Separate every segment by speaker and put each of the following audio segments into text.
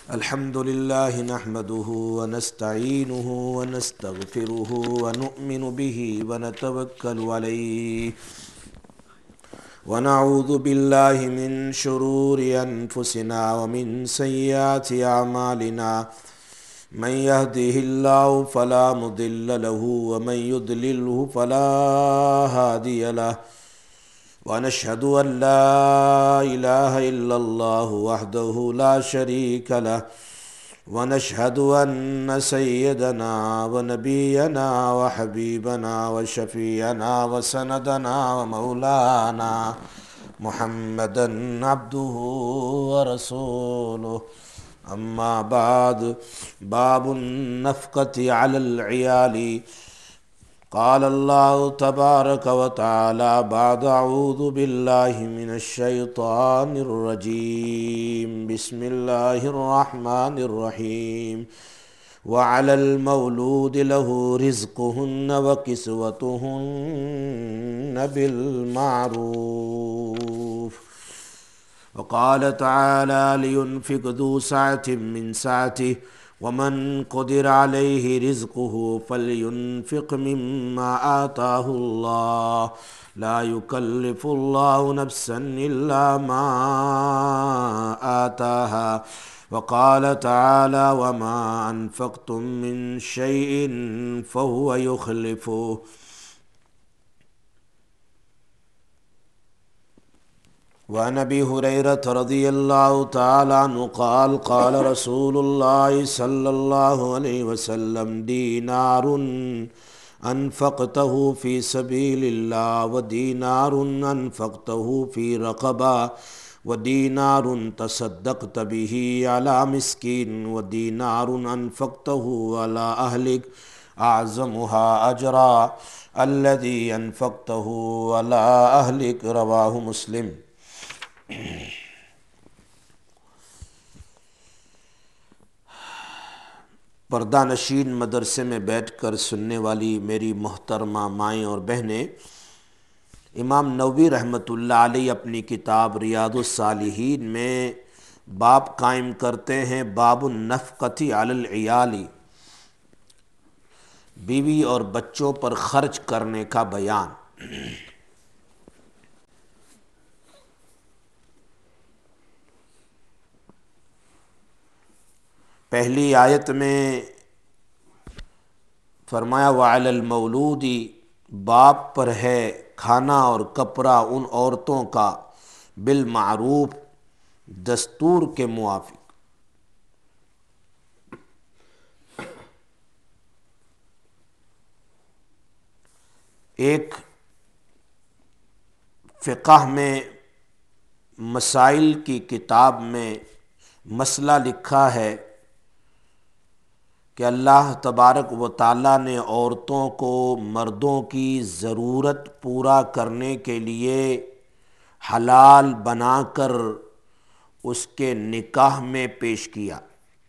Speaker 1: الحمد لله نحمده ونستعينه ونستغفره ونؤمن به ونتوكل عليه ونعوذ بالله من شرور أنفسنا ومن سيئات أعمالنا من يهده الله فلا مضل له ومن يضلله فلا هادي له ونشهد أن لا إله إلا الله وحده لا شريك له ونشهد أن سيدنا ونبينا وحبيبنا وشفيعنا وسندنا ومولانا محمدا عبده ورسوله أما بعد باب النفقة على العيال قال الله تبارك وتعالى بعد أعوذ بالله من الشيطان الرجيم بسم الله الرحمن الرحيم وعلى المولود له رزقهن وكسوتهن بالمعروف وقال تعالى لينفق ذو سعة من سعته ومن قدر عليه رزقه فلينفق مما آتاه الله لا يكلف الله نفسا إلا ما آتاها وقال تعالى وما أنفقتم من شيء فهو يخلفه وعن ابي هريرة رضي الله تعالى عنه قال قال رسول الله صلى الله عليه وسلم دينار أنفقته في سبيل الله ودينار أنفقته في رقبة ودينار تصدقت به على مسكين ودينار أنفقته على أهلك أعظمها أجرا الذي أنفقته على أهلك رواه مسلم پردہ نشین مدرسے میں بیٹھ کر سننے والی میری محترمہ مائیں اور بہنیں، امام نووی رحمۃ اللہ علیہ اپنی کتاب ریاض الصالحین میں باب قائم کرتے ہیں باب النفقۃ علی العیال، بیوی اور بچوں پر خرچ کرنے کا بیان۔ پہلی آیت میں فرمایا وعلی المولود، باپ پر ہے کھانا اور کپڑا ان عورتوں کا بالمعروف، دستور کے موافق۔ ایک فقہ میں مسائل کی کتاب میں مسئلہ لکھا ہے کہ اللہ تبارک و تعالیٰ نے عورتوں کو مردوں کی ضرورت پورا کرنے کے لیے حلال بنا کر اس کے نکاح میں پیش کیا۔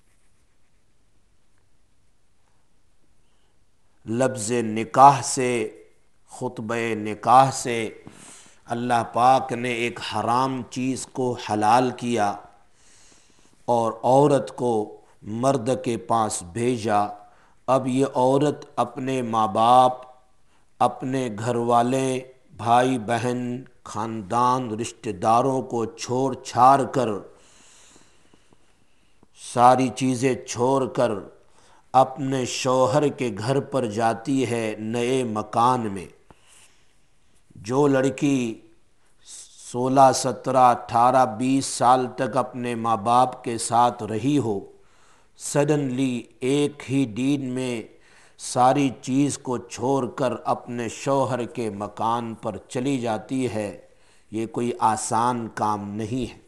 Speaker 1: لفظ نکاح سے، خطبہ نکاح سے اللہ پاک نے ایک حرام چیز کو حلال کیا اور عورت کو مرد کے پاس بھیجا۔ اب یہ عورت اپنے ماں باپ، اپنے گھر والے، بھائی بہن، خاندان، رشتہ داروں کو چھوڑ چھاڑ کر، ساری چیزیں چھوڑ کر اپنے شوہر کے گھر پر جاتی ہے نئے مکان میں۔ جو لڑکی 16، 17، 18، 20 سال تک اپنے ماں باپ کے ساتھ رہی ہو، سڈنلی ایک ہی دن میں ساری چیز کو چھوڑ کر اپنے شوہر کے مکان پر چلی جاتی ہے، یہ کوئی آسان کام نہیں ہے۔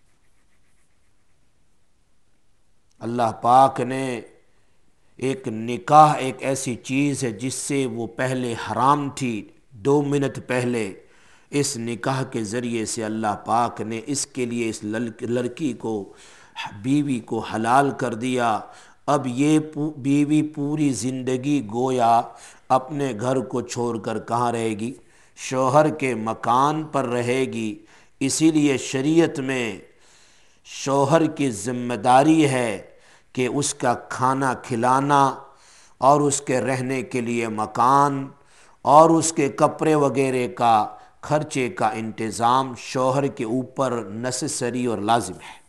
Speaker 1: اللہ پاک نے ایک نکاح ایک ایسی چیز ہے جس سے وہ پہلے حرام تھی، 2 منٹ پہلے اس نکاح کے ذریعے سے اللہ پاک نے اس کے لیے اس لڑکی کو، بیوی کو حلال کر دیا۔ اب یہ بیوی پوری زندگی گویا اپنے گھر کو چھوڑ کر کہاں رہے گی؟ شوہر کے مکان پر رہے گی۔ اسی لیے شریعت میں شوہر کی ذمہ داری ہے کہ اس کا کھانا کھلانا اور اس کے رہنے کے لیے مکان اور اس کے کپڑے وغیرہ کا خرچے کا انتظام شوہر کے اوپر نیسیسری اور لازم ہے۔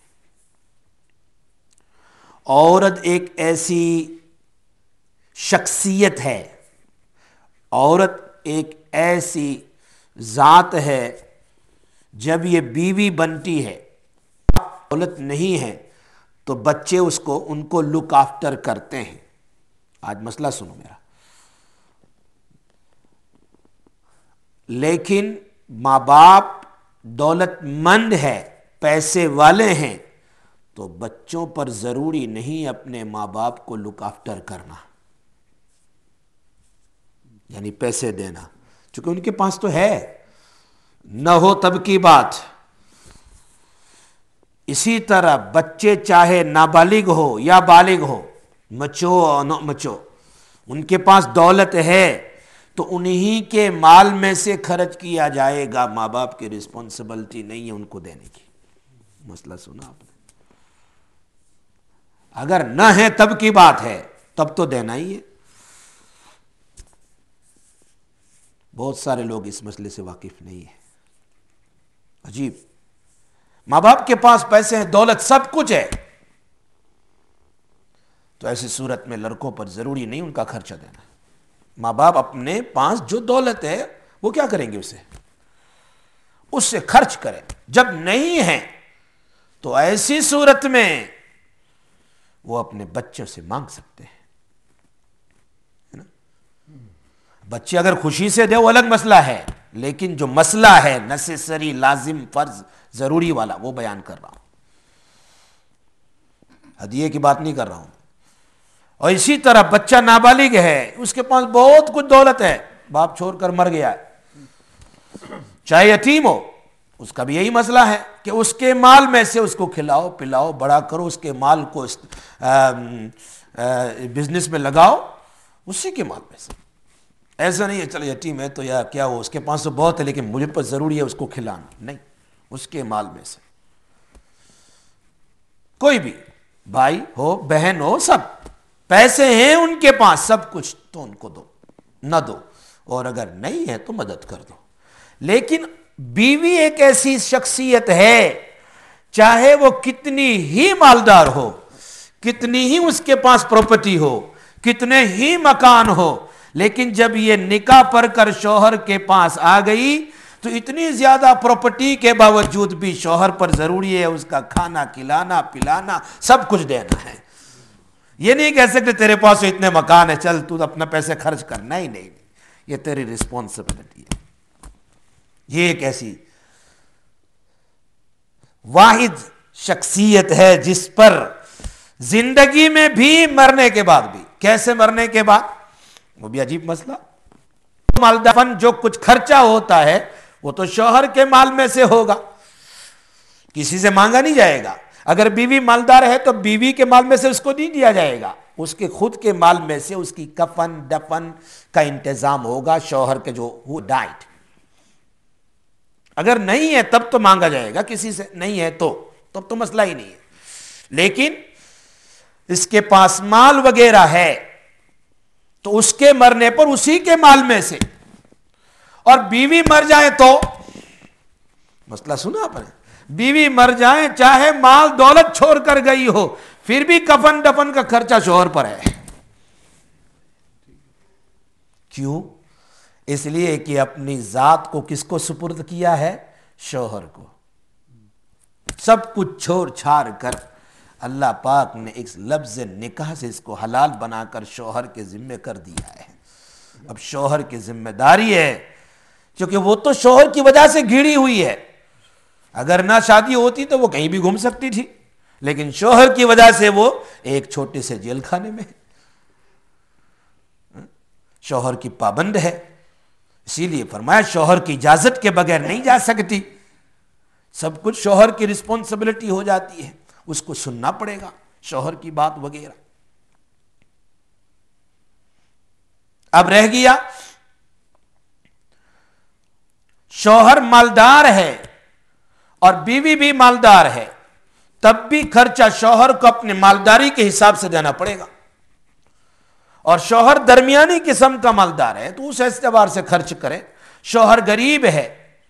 Speaker 1: عورت ایک ایسی شخصیت ہے، عورت ایک ایسی ذات ہے، جب یہ بیوی بنتی ہے، دولت نہیں ہے تو بچے ان کو لک آفٹر کرتے ہیں۔ آج مسئلہ سنو میرا، لیکن ماں باپ دولت مند ہے، پیسے والے ہیں، تو بچوں پر ضروری نہیں اپنے ماں باپ کو لک آفٹر کرنا، یعنی پیسے دینا، چونکہ ان کے پاس تو ہے، نہ ہو تب کی بات۔ اسی طرح بچے چاہے نابالغ ہو یا بالغ ہو، مچو اور نہ مچو، ان کے پاس دولت ہے تو انہی کے مال میں سے خرچ کیا جائے گا، ماں باپ کی رسپانسبلٹی نہیں ہے ان کو دینے کی۔ مسئلہ سنا آپ نے؟ اگر نہ ہے تب کی بات ہے، تب تو دینا ہی ہے۔ بہت سارے لوگ اس مسئلے سے واقف نہیں ہیں۔ عجیب، ماں باپ کے پاس پیسے ہیں، دولت، سب کچھ ہے، تو ایسی صورت میں لڑکوں پر ضروری نہیں ان کا خرچہ دینا۔ ماں باپ اپنے پاس جو دولت ہے وہ کیا کریں گے؟ اس سے خرچ کریں۔ جب نہیں ہے تو ایسی صورت میں وہ اپنے بچوں سے مانگ سکتے ہیں۔ بچے اگر خوشی سے دے وہ الگ مسئلہ ہے، لیکن جو مسئلہ ہے نیسیسری، لازم، فرض، ضروری والا، وہ بیان کر رہا ہوں، ہدیے کی بات نہیں کر رہا ہوں۔ اور اسی طرح بچہ نابالغ ہے، اس کے پاس بہت کچھ دولت ہے، باپ چھوڑ کر مر گیا ہے، چاہے یتیم ہو، اس کا بھی یہی مسئلہ ہے کہ اس کے مال میں سے اس کو کھلاؤ پلاؤ بڑا کرو، اس کے مال کو بزنس میں لگاؤ، اسی کے مال میں سے۔ ایسا نہیں ہے چلو یتیم ہے تو یا کیا ہو، اس کے پاس تو بہت ہے لیکن مجھے پر ضروری ہے اس کو کھلانا، نہیں، اس کے مال میں سے۔ کوئی بھی بھائی ہو، بہن ہو، سب پیسے ہیں ان کے پاس، سب کچھ، تو ان کو دو، نہ دو، اور اگر نہیں ہے تو مدد کر دو۔ لیکن بیوی ایک ایسی شخصیت ہے، چاہے وہ کتنی ہی مالدار ہو، کتنی ہی اس کے پاس پراپرٹی ہو، کتنے ہی مکان ہو، لیکن جب یہ نکاح پڑھ کر شوہر کے پاس آ گئی تو اتنی زیادہ پراپرٹی کے باوجود بھی شوہر پر ضروری ہے اس کا کھانا کھلانا پلانا، سب کچھ دینا ہے۔ یہ نہیں کہہ سکتے تیرے پاس اتنے مکان ہے چل تو اپنا پیسے خرچ کر، نہیں، یہ تیری رسپانسبلٹی ہے۔ یہ ایک ایسی واحد شخصیت ہے جس پر زندگی میں بھی، مرنے کے بعد بھی۔ کیسے مرنے کے بعد؟ وہ بھی عجیب مسئلہ۔ مال دفن جو کچھ خرچہ ہوتا ہے وہ تو شوہر کے مال میں سے ہوگا، کسی سے مانگا نہیں جائے گا۔ اگر بیوی مالدار ہے تو بیوی کے مال میں سے اس کو نہیں دیا جائے گا، اس کے خود کے مال میں سے اس کی کفن دفن کا انتظام ہوگا، شوہر کے جو وہ ڈائٹ۔ اگر نہیں ہے تب تو مانگا جائے گا کسی سے، نہیں ہے تب تو مسئلہ ہی نہیں ہے۔ لیکن اس کے پاس مال وغیرہ ہے تو اس کے مرنے پر اسی کے مال میں سے، اور بیوی مر جائے تو مسئلہ سنا آپ نے، بیوی مر جائے چاہے مال دولت چھوڑ کر گئی ہو، پھر بھی کفن دفن کا خرچہ شوہر پر ہے۔ کیوں؟ اس لیے کہ اپنی ذات کو کس کو سپرد کیا ہے؟ شوہر کو۔ سب کچھ چھوڑ چھاڑ کر اللہ پاک نے ایک لفظ نکاح سے اس کو حلال بنا کر شوہر کے ذمے کر دیا ہے۔ اب شوہر کی ذمہ داری ہے، کیونکہ وہ تو شوہر کی وجہ سے گھڑی ہوئی ہے، اگر نہ شادی ہوتی تو وہ کہیں بھی گھوم سکتی تھی، لیکن شوہر کی وجہ سے وہ ایک چھوٹے سے جیل خانے میں ہے، شوہر کی پابند ہے۔ اسی لیے فرمایا شوہر کی اجازت کے بغیر نہیں جا سکتی، سب کچھ شوہر کی رسپانسبلٹی ہو جاتی ہے، اس کو سننا پڑے گا شوہر کی بات وغیرہ۔ اب رہ گیا شوہر مالدار ہے اور بیوی بھی مالدار ہے، تب بھی خرچہ شوہر کو اپنے مالداری کے حساب سے دینا پڑے گا، اور شوہر درمیانی قسم کا مالدار ہے تو اس اعتبار سے خرچ کرے، شوہر غریب ہے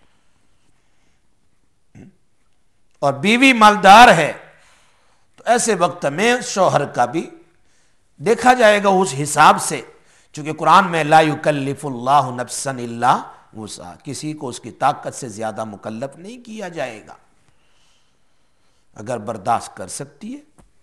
Speaker 1: اور بیوی مالدار ہے تو ایسے وقت میں شوہر کا بھی دیکھا جائے گا اس حساب سے، چونکہ قرآن میں لا یکلف اللہ نفسا الا وسعہا، کسی کو اس کی طاقت سے زیادہ مکلف نہیں کیا جائے گا، اگر برداشت کر سکتی ہے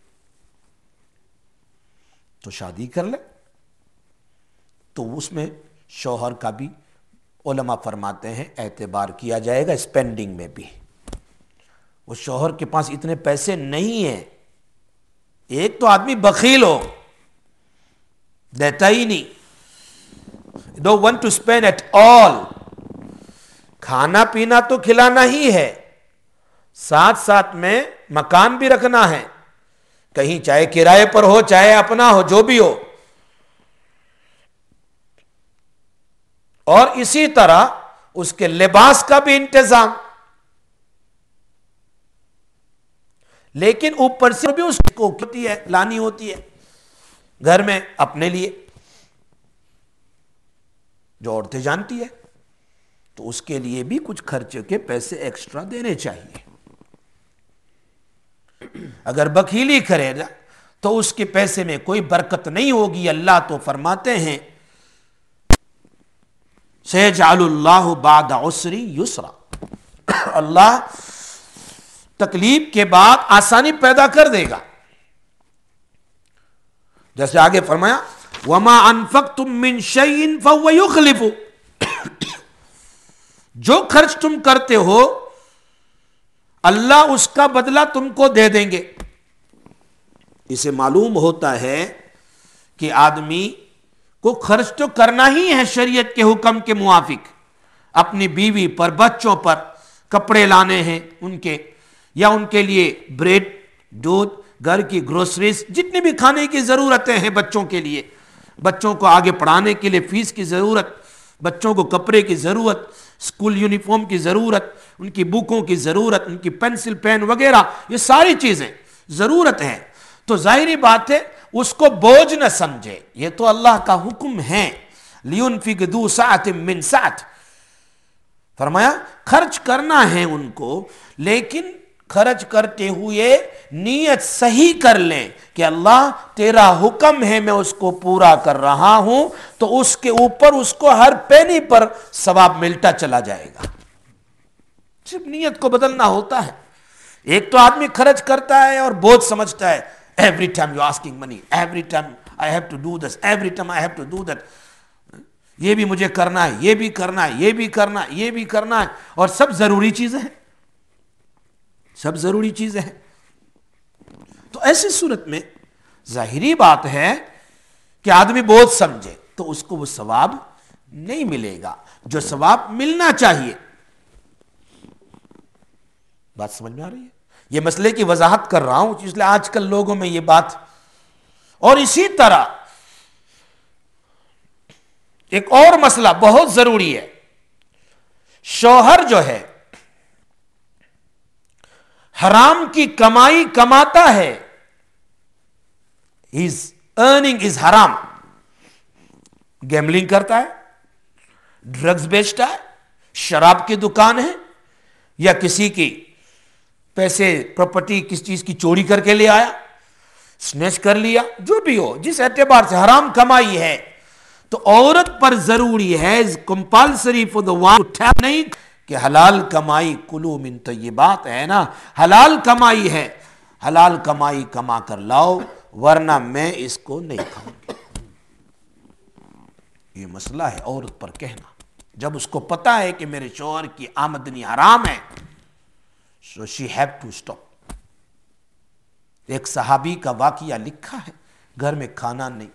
Speaker 1: تو شادی کر لے۔ تو اس میں شوہر کا بھی علماء فرماتے ہیں اعتبار کیا جائے گا اسپینڈنگ میں بھی۔ وہ شوہر کے پاس اتنے پیسے نہیں ہیں، ایک تو آدمی بخیل ہو، دیتا ہی نہیں، don't want to spend at all، کھانا پینا تو کھلانا ہی ہے، ساتھ ساتھ میں مکان بھی رکھنا ہے، کہیں چاہے کرائے پر ہو چاہے اپنا ہو جو بھی ہو، اور اسی طرح اس کے لباس کا بھی انتظام، لیکن اوپر سے بھی اس کو ہوتی ہے لانی ہوتی ہے گھر میں اپنے لیے، جو عورتیں جانتی ہے، تو اس کے لیے بھی کچھ خرچے کے پیسے ایکسٹرا دینے چاہیے۔ اگر بخیلی کرے گا تو اس کے پیسے میں کوئی برکت نہیں ہوگی۔ اللہ تو فرماتے ہیں سَيَجْعَلُ اللَّهُ بَعْدَ عُسْرٍ يُسْرًا، اللہ تکلیف کے بعد آسانی پیدا کر دے گا، جیسے آگے فرمایا وَمَا أَنفَقْتُم مِّن شَيْءٍ فَهُوَ يُخْلِفُ، جو خرچ تم کرتے ہو اللہ اس کا بدلہ تم کو دے دیں گے۔ اسے معلوم ہوتا ہے کہ آدمی کو خرچ تو کرنا ہی ہے شریعت کے حکم کے موافق، اپنی بیوی پر، بچوں پر کپڑے لانے ہیں ان کے، یا ان کے لیے بریڈ، دودھ، گھر کی گروسریز، جتنی بھی کھانے کی ضرورتیں ہیں بچوں کے لیے، بچوں کو آگے پڑھانے کے لیے فیس کی ضرورت، بچوں کو کپڑے کی ضرورت، اسکول یونیفارم کی ضرورت، ان کی بکوں کی ضرورت، ان کی پینسل پین وغیرہ، یہ ساری چیزیں ضرورت ہے، تو ظاہری بات ہے اس کو بوجھ نہ سمجھے، یہ تو اللہ کا حکم ہے لِيُنْفِقْ ذُو سَعَةٍ مِّن سَعَتِهِ، فرمایا خرچ کرنا ہے ان کو، لیکن خرچ کرتے ہوئے نیت صحیح کر لیں کہ اللہ تیرا حکم ہے میں اس کو پورا کر رہا ہوں، تو اس کے اوپر اس کو ہر پینی پر ثواب ملتا چلا جائے گا، صرف نیت کو بدلنا ہوتا ہے۔ ایک تو آدمی خرچ کرتا ہے اور بوجھ سمجھتا ہے، every time you asking money, every time I have to do this, every time I have to do that, یہ بھی مجھے کرنا ہے، یہ بھی کرنا ہے، یہ بھی کرنا ہے، یہ بھی کرنا ہے، اور سب ضروری چیزیں ہیں، سب ضروری چیزیں ہیں۔ تو ایسی صورت میں ظاہری بات ہے کہ آدمی بہت سمجھے تو اس کو وہ ثواب نہیں ملے گا جو ثواب ملنا چاہیے۔ بات سمجھ میں آ رہی ہے؟ یہ مسئلے کی وضاحت کر رہا ہوں اس لیے آج کل لوگوں میں یہ بات، اور اسی طرح ایک اور مسئلہ بہت ضروری ہے، شوہر جو ہے حرام کی کمائی کماتا ہے، his earning is حرام، گیملنگ کرتا ہے، ڈرگز بیچتا ہے، شراب کی دکان ہے، یا کسی کی پیسے پراپرٹی کس چیز کی چوری کر کے لے آیا، سنیچ کر لیا، جو بھی ہو جس اعتبار سے حرام کمائی ہے، تو عورت پر ضروری ہے کمپلسری فور دا وان نہیں کہ حلال کمائی کلو من طیبات ہے نا، حلال کمائی ہے، حلال کمائی کما کر لاؤ ورنہ میں اس کو نہیں کھاؤں گی۔ یہ مسئلہ ہے عورت پر کہنا، جب اس کو پتا ہے کہ میرے شوہر کی آمدنی حرام ہے، so she have to stop۔ ایک صحابی کا واقعہ لکھا ہے، گھر میں کھانا نہیں،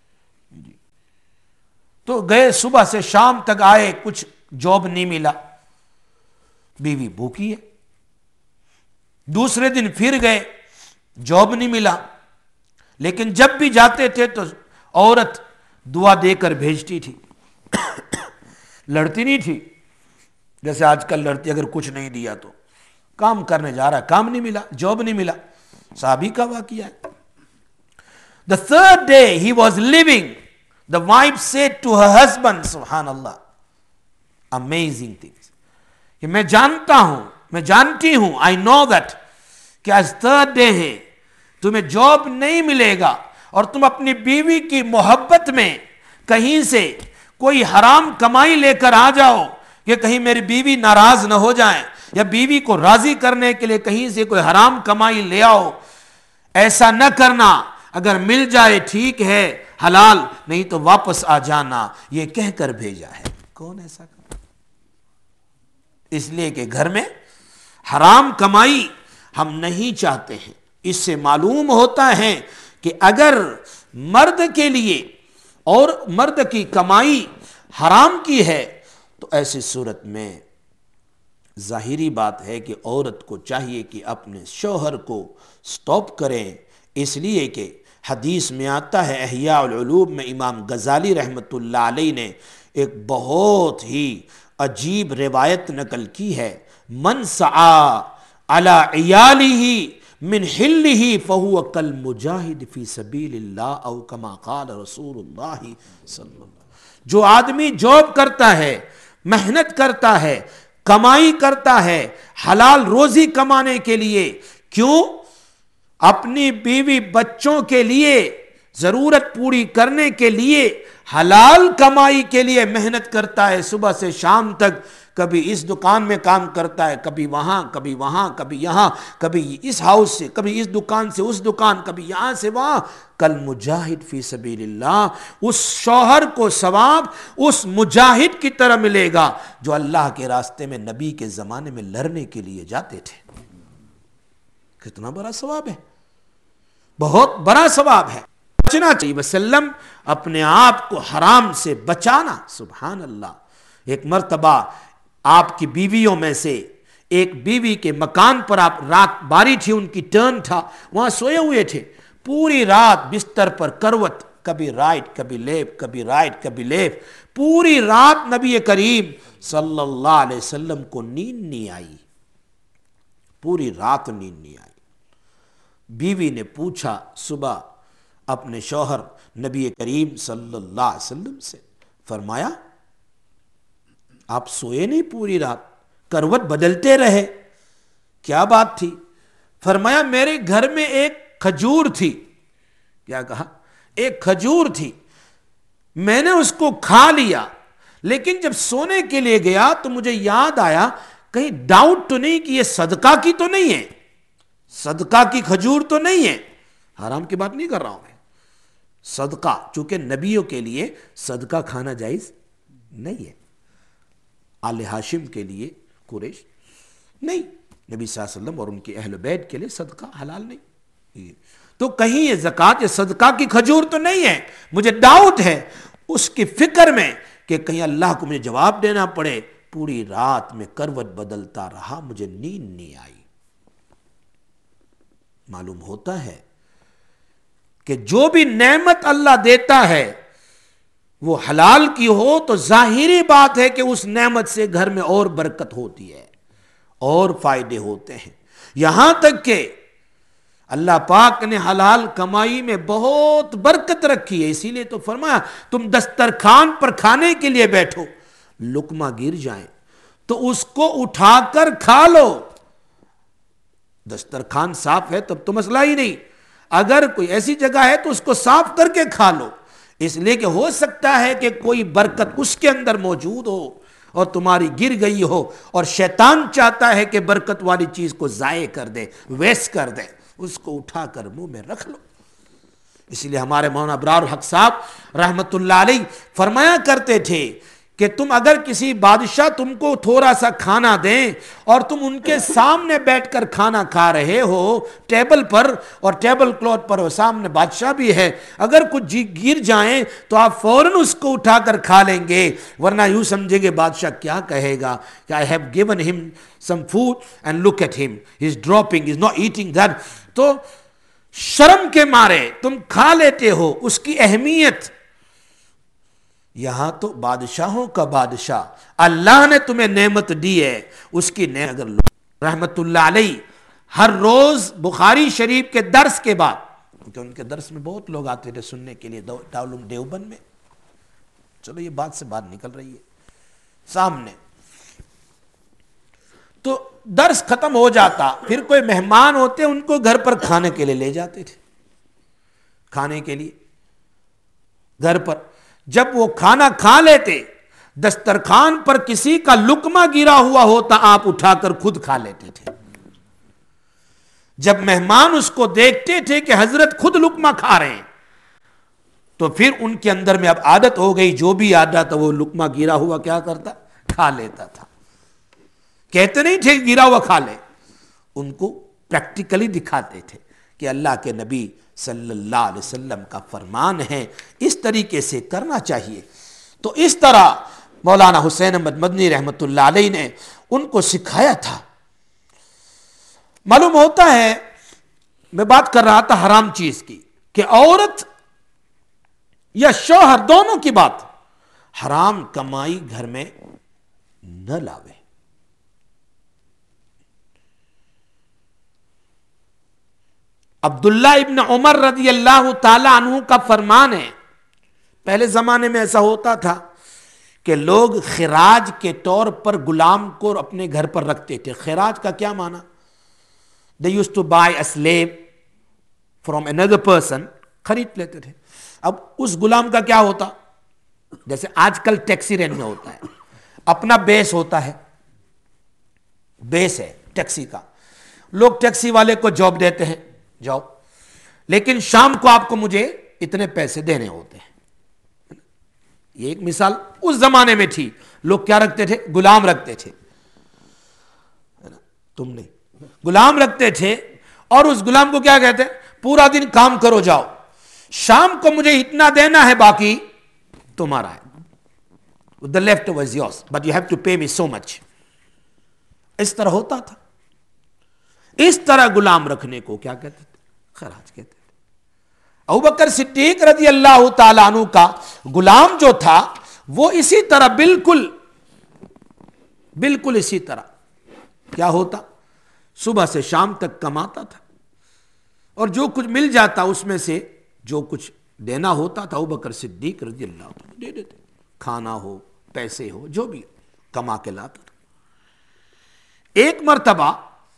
Speaker 1: تو گئے صبح سے شام تک آئے، کچھ جاب نہیں ملا، بیوی بھوکی ہے، دوسرے دن پھر گئے، جاب نہیں ملا، لیکن جب بھی جاتے تھے تو عورت دعا دے کر بھیجتی تھی، لڑتی نہیں تھی جیسے آج کل لڑتی، اگر کچھ نہیں دیا تو کام کرنے جا رہا ہے، کام نہیں ملا، جاب نہیں ملا. صحابی کا واقعہ ہے. The third day he was leaving, the wife said to her husband, سبحان اللہ, amazing things, کہ میں جانتا ہوں، میں جانتی ہوں, I know that, کہ آج third day ہے، تمہیں جاب نہیں ملے گا اور تم اپنی بیوی کی محبت میں کہیں سے کوئی حرام کمائی لے کر آ جاؤ کہ کہیں میری بیوی ناراض نہ ہو جائے، یا بیوی کو راضی کرنے کے لیے کہیں سے کوئی حرام کمائی لے آؤ. ایسا نہ کرنا، اگر مل جائے ٹھیک ہے حلال، نہیں تو واپس آ جانا، یہ کہہ کر بھیجا ہے. کون ایسا کرتا؟ اس لیے کہ گھر میں حرام کمائی ہم نہیں چاہتے ہیں. اس سے معلوم ہوتا ہے کہ اگر مرد کے لیے اور مرد کی کمائی حرام کی ہے تو ایسی صورت میں ظاہری بات ہے کہ عورت کو چاہیے کہ اپنے شوہر کو سٹاپ کریں. اس لیے کہ حدیث میں آتا ہے، احیاء العلوم میں امام غزالی رحمۃ اللہ علیہ نے ایک بہت ہی عجیب روایت نقل کی ہے، من سعى علی عیالہ من حلہ فہو کالمجاہد فی سبیل اللہ او کما قال رسول اللہ صلی اللہ علیہ وسلم. جو آدمی جاب کرتا ہے، محنت کرتا ہے، کمائی کرتا ہے حلال روزی کمانے کے لیے، کیوں؟ اپنی بیوی بچوں کے لیے ضرورت پوری کرنے کے لیے، حلال کمائی کے لیے محنت کرتا ہے صبح سے شام تک. کبھی اس دکان میں کام کرتا ہے، کبھی وہاں، کبھی وہاں، کبھی یہاں، کبھی اس ہاؤس سے، کبھی اس دکان سے اس دکان، کبھی یہاں سے وہاں. کل مجاہد فی سبیل اللہ، اس شوہر کو ثواب اس مجاہد کی طرح ملے گا جو اللہ کے راستے میں نبی کے زمانے میں لڑنے کے لیے جاتے تھے. کتنا بڑا ثواب ہے، بہت بڑا ثواب ہے. بچنا چاہیے وسلم، اپنے آپ کو حرام سے بچانا. سبحان اللہ. ایک مرتبہ آپ کی بیویوں میں سے ایک بیوی کے مکان پر آپ، رات باری تھی، ان کی ٹرن تھا، وہاں سوئے ہوئے تھے، پوری رات بستر پر کروٹ، کبھی رائٹ کبھی لیفٹ، کبھی رائٹ کبھی لیفٹ، پوری رات نبی کریم صلی اللہ علیہ وسلم کو نیند نہیں آئی، پوری رات نیند نہیں آئی. بیوی نے پوچھا صبح اپنے شوہر نبی کریم صلی اللہ علیہ وسلم سے، فرمایا آپ سوئے نہیں پوری رات، کروٹ بدلتے رہے، کیا بات تھی؟ فرمایا میرے گھر میں ایک کھجور تھی. کیا کہا؟ ایک کھجور تھی، میں نے اس کو کھا لیا، لیکن جب سونے کے لیے گیا تو مجھے یاد آیا کہیں ڈاؤٹ تو نہیں کہ یہ صدقہ کی تو نہیں ہے، صدقہ کی کھجور تو نہیں ہے. حرام کی بات نہیں کر رہا ہوں میں، صدقہ، چونکہ نبیوں کے لیے صدقہ کھانا جائز نہیں ہے، آل ہاشم کے لیے، قریش نہیں، نبی صلی اللہ علیہ وسلم اور ان کے اہل بیت کے لیے صدقہ حلال نہیں. تو کہیں یہ زکوٰۃ یا صدقہ کی کھجور تو نہیں ہے، مجھے ڈاؤٹ ہے. اس کی فکر میں کہ کہیں اللہ کو مجھے جواب دینا پڑے، پوری رات میں کروٹ بدلتا رہا، مجھے نیند نہیں آئی. معلوم ہوتا ہے کہ جو بھی نعمت اللہ دیتا ہے وہ حلال کی ہو تو ظاہری بات ہے کہ اس نعمت سے گھر میں اور برکت ہوتی ہے اور فائدے ہوتے ہیں. یہاں تک کہ اللہ پاک نے حلال کمائی میں بہت برکت رکھی ہے، اسی لیے تو فرمایا تم دسترخوان پر کھانے کے لیے بیٹھو، لقمہ گر جائیں تو اس کو اٹھا کر کھا لو. دسترخوان صاف ہے تب تو مسئلہ ہی نہیں، اگر کوئی ایسی جگہ ہے تو اس کو صاف کر کے کھا لو، اس لیے کہ ہو سکتا ہے کہ کوئی برکت اس کے اندر موجود ہو اور تمہاری گر گئی ہو، اور شیطان چاہتا ہے کہ برکت والی چیز کو ضائع کر دے، ویسٹ کر دے. اس کو اٹھا کر منہ میں رکھ لو. اس لیے ہمارے مولانا ابرار الحق صاحب رحمت اللہ علیہ فرمایا کرتے تھے کہ تم اگر کسی بادشاہ تم کو تھوڑا سا کھانا دیں اور تم ان کے سامنے بیٹھ کر کھانا کھا رہے ہو ٹیبل پر، اور ٹیبل کلاتھ پر وہ سامنے بادشاہ بھی ہے، اگر کچھ گر جائیں تو آپ فوراً اس کو اٹھا کر کھا لیں گے، ورنہ یوں سمجھے گے بادشاہ کیا کہے گا کہ I have given him some food and look at him, he's dropping, he's not eating that. تو شرم کے مارے تم کھا لیتے ہو، اس کی اہمیت. یہاں تو بادشاہوں کا بادشاہ اللہ نے تمہیں نعمت دی ہے، اس کی نعمت اگر رحمت اللہ علیہ ہر روز بخاری شریف کے درس کے بعد، کیونکہ ان کے درس میں بہت لوگ آتے تھے سننے کے لیے دارالعلوم دیوبند میں، چلو یہ بات سے بات نکل رہی ہے سامنے، تو درس ختم ہو جاتا، پھر کوئی مہمان ہوتے ان کو گھر پر کھانے کے لیے لے جاتے تھے، کھانے کے لیے گھر پر، جب وہ کھانا کھا لیتے دسترخوان پر کسی کا لقمہ گرا ہوا ہوتا آپ اٹھا کر خود کھا لیتے تھے۔ جب مہمان اس کو دیکھتے تھے کہ حضرت خود لقمہ کھا رہے ہیں تو پھر ان کے اندر میں اب عادت ہو گئی، جو بھی آتا تھا وہ لقمہ گرا ہوا کیا کرتا، کھا لیتا تھا۔ کہتے نہیں تھے گرا ہوا کھا لے، ان کو پریکٹیکلی دکھاتے تھے کہ اللہ کے نبی صلی اللہ علیہ وسلم کا فرمان ہے، اس طریقے سے کرنا چاہیے۔ تو اس طرح مولانا حسین احمد مدنی رحمت اللہ علیہ نے ان کو سکھایا تھا۔ معلوم ہوتا ہے، میں بات کر رہا تھا حرام چیز کی، کہ عورت یا شوہر دونوں کی بات، حرام کمائی گھر میں نہ لاوے۔ عبداللہ ابن عمر رضی اللہ تعالی عنہ کا فرمان ہے، پہلے زمانے میں ایسا ہوتا تھا کہ لوگ خراج کے طور پر غلام کو اپنے گھر پر رکھتے تھے۔ خراج کا کیا معنی؟ They used to buy a slave from another person، خرید لیتے تھے۔ اب اس غلام کا کیا ہوتا؟ جیسے آج کل ٹیکسی رینٹ میں ہوتا ہے، اپنا بیس ہوتا ہے، بیس ہے ٹیکسی کا، لوگ ٹیکسی والے کو جاب دیتے ہیں، جاؤ، لیکن شام کو آپ کو مجھے اتنے پیسے دینے ہوتے ہیں۔ یہ ایک مثال اس زمانے میں تھی، لوگ کیا رکھتے تھے؟ غلام رکھتے تھے، تم نہیں، غلام رکھتے تھے، اور اس غلام کو کیا کہتے ہیں؟ پورا دن کام کرو جاؤ، شام کو مجھے اتنا دینا ہے، باقی تمہارا ہے، the left was yours but you have to pay me so much۔ اس طرح ہوتا تھا، اس طرح غلام رکھنے کو کیا کہتے تھے؟ خراج کہتے تھے۔ ابوبکر صدیق رضی اللہ تعالیٰ عنہ کا غلام جو تھا وہ اسی طرح بالکل اسی طرح کیا ہوتا، صبح سے شام تک کماتا تھا، اور جو کچھ مل جاتا اس میں سے جو کچھ دینا ہوتا تھا ابوبکر صدیق رضی اللہ عنہ دے دیتے، کھانا ہو، پیسے ہو، جو بھی کما کے لاتا تھا۔ ایک مرتبہ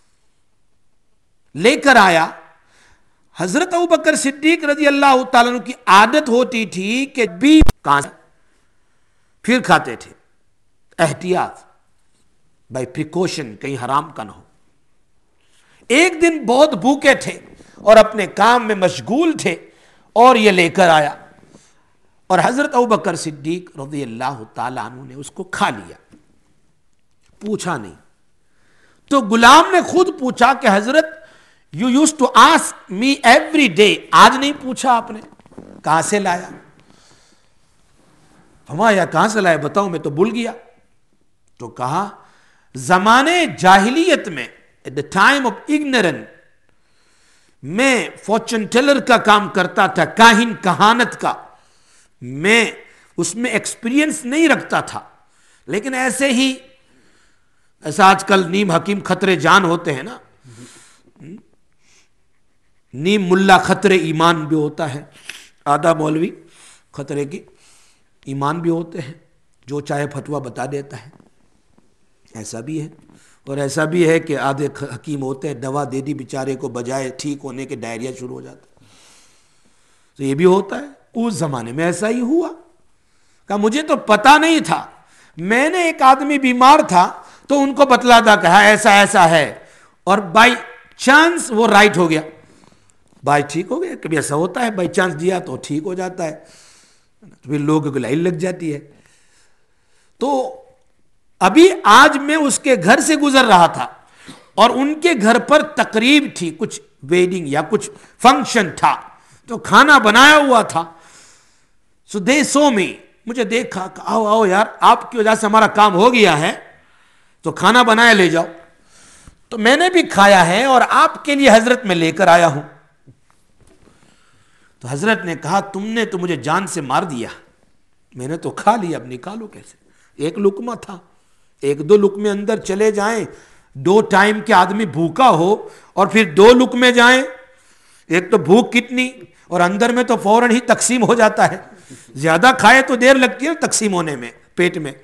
Speaker 1: لے کر آیا، حضرت ابوبکر صدیق رضی اللہ تعالیٰ عنہ کی عادت ہوتی تھی کہ بھی کہاں سے پھر کھاتے تھے، احتیاط، بائی پریکوشن، کہیں حرام کا نہ ہو۔ ایک دن بہت بھوکے تھے اور اپنے کام میں مشغول تھے، اور یہ لے کر آیا، اور حضرت ابوبکر صدیق رضی اللہ تعالیٰ عنہ نے اس کو کھا لیا، پوچھا نہیں۔ تو غلام نے خود پوچھا کہ حضرت You used to ask me every day، آج نہیں پوچھا آپ نے کہاں سے لایا؟ فرمایا کہاں سے لایا بتاؤ، میں تو بھول گیا۔ تو کہا زمانے جاہلیت میں at the time of ignorance میں فارچون ٹیلر کا کام کرتا تھا، کاہن کہانت کا، میں اس میں ایکسپیرینس نہیں رکھتا تھا، لیکن ایسے ہی ایسا آج کل نیم حکیم خطرے جان ہوتے ہیں نا، نیم ملا خطرے ایمان بھی ہوتا ہے، آدھا مولوی خطرے کی ایمان بھی ہوتے ہیں، جو چاہے فتویٰ بتا دیتا ہے، ایسا بھی ہے۔ اور ایسا بھی ہے کہ آدھے حکیم ہوتے ہیں، دوا دے دی بیچارے کو، بجائے ٹھیک ہونے کے ڈائریا شروع ہو جاتا ہے، تو یہ بھی ہوتا ہے۔ اس زمانے میں ایسا ہی ہوا، کہا مجھے تو پتا نہیں تھا، میں نے ایک آدمی بیمار تھا تو ان کو بتلا تھا، کہا ایسا ایسا ہے، اور بائی چانس وہ رائٹ ہو گیا، بائی ٹھیک ہو گیا۔ کبھی ایسا ہوتا ہے بائی چانس دیا تو ٹھیک ہو جاتا ہے، تو پھر لوگوں کو لائن لگ جاتی ہے۔ تو ابھی آج میں اس کے گھر سے گزر رہا تھا، اور ان کے گھر پر تقریب تھی، کچھ ویڈنگ یا کچھ فنکشن تھا، تو کھانا بنایا ہوا تھا۔ سو دے سو می، مجھے دیکھا کہ آؤ آؤ یار، آپ کی وجہ سے ہمارا کام ہو گیا ہے، تو کھانا بنایا لے جاؤ۔ تو میں نے بھی کھایا ہے اور آپ کے لیے حضرت میں لے کر آیا ہوں۔ تو حضرت نے کہا تم نے تو مجھے جان سے مار دیا، میں نے تو کھا لیا، اب نکالو کیسے؟ ایک لقمہ تھا، ایک دو لقمے اندر چلے جائیں 2 ٹائم کے آدمی بھوکا ہو اور پھر 2 لقمے جائیں، ایک تو بھوک کتنی اور اندر میں تو فوراً ہی تقسیم ہو جاتا ہے، زیادہ کھائے تو دیر لگتی ہے تقسیم ہونے میں پیٹ میں.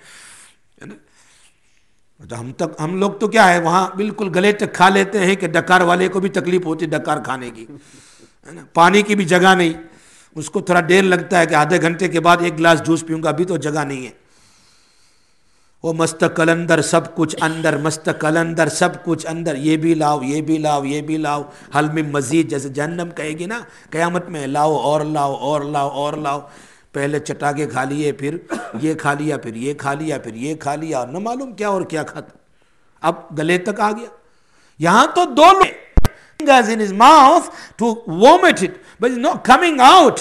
Speaker 1: تو ہم لوگ تو کیا ہے وہاں بالکل گلے تک کھا لیتے ہیں کہ ڈکار والے کو بھی تکلیف ہوتی ڈکار کھانے کی، ہے نا. پانی کی بھی جگہ نہیں، اس کو تھوڑا دیر لگتا ہے کہ آدھے گھنٹے کے بعد 1 گلاس جوس پیوں گا، ابھی تو جگہ نہیں ہے. وہ مست قلندر سب کچھ اندر، مست قلندر سب کچھ اندر، یہ بھی لاؤ یہ بھی لاؤ یہ بھی لاؤ، حل میں مزید، جیسے جہنم کہے گی نا قیامت میں، لاؤ اور لاؤ اور لاؤ اور لاؤ. پہلے چٹاکے کھا لیے، پھر یہ کھا لیا، پھر یہ کھا لیا، پھر یہ کھا لیا، اور نہ معلوم کیا اور کیا کھاتا، اب گلے تک آ گیا. یہاں تو 2 fingers in his mouth to vomit it but it's not coming out.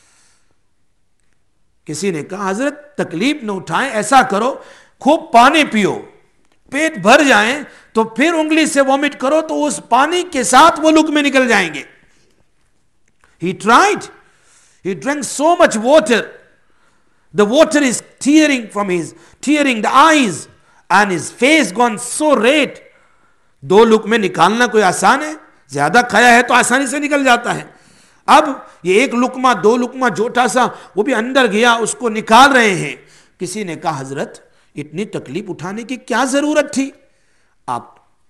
Speaker 1: کسی نے کہا حضرت تکلیف نہ اٹھائیں، ایسا کرو خوب پانی پیو، پیٹ بھر جائیں تو پھر انگلی سے وومٹ کرو تو اس پانی کے ساتھ وہ لقمے نکل جائیں گے. He tried. He drank so much water. The water is tearing the eyes and his face gone so red. 2 لقمے نکالنا کوئی آسان ہے؟ زیادہ کھایا ہے تو آسانی سے نکل جاتا ہے. اب یہ 1 لقمہ 2 لقمہ چھوٹا سا وہ بھی اندر گیا، اس کو نکال رہے ہیں. کسی نے کہا حضرت اتنی تکلیف اٹھانے کی کیا ضرورت تھی، آپ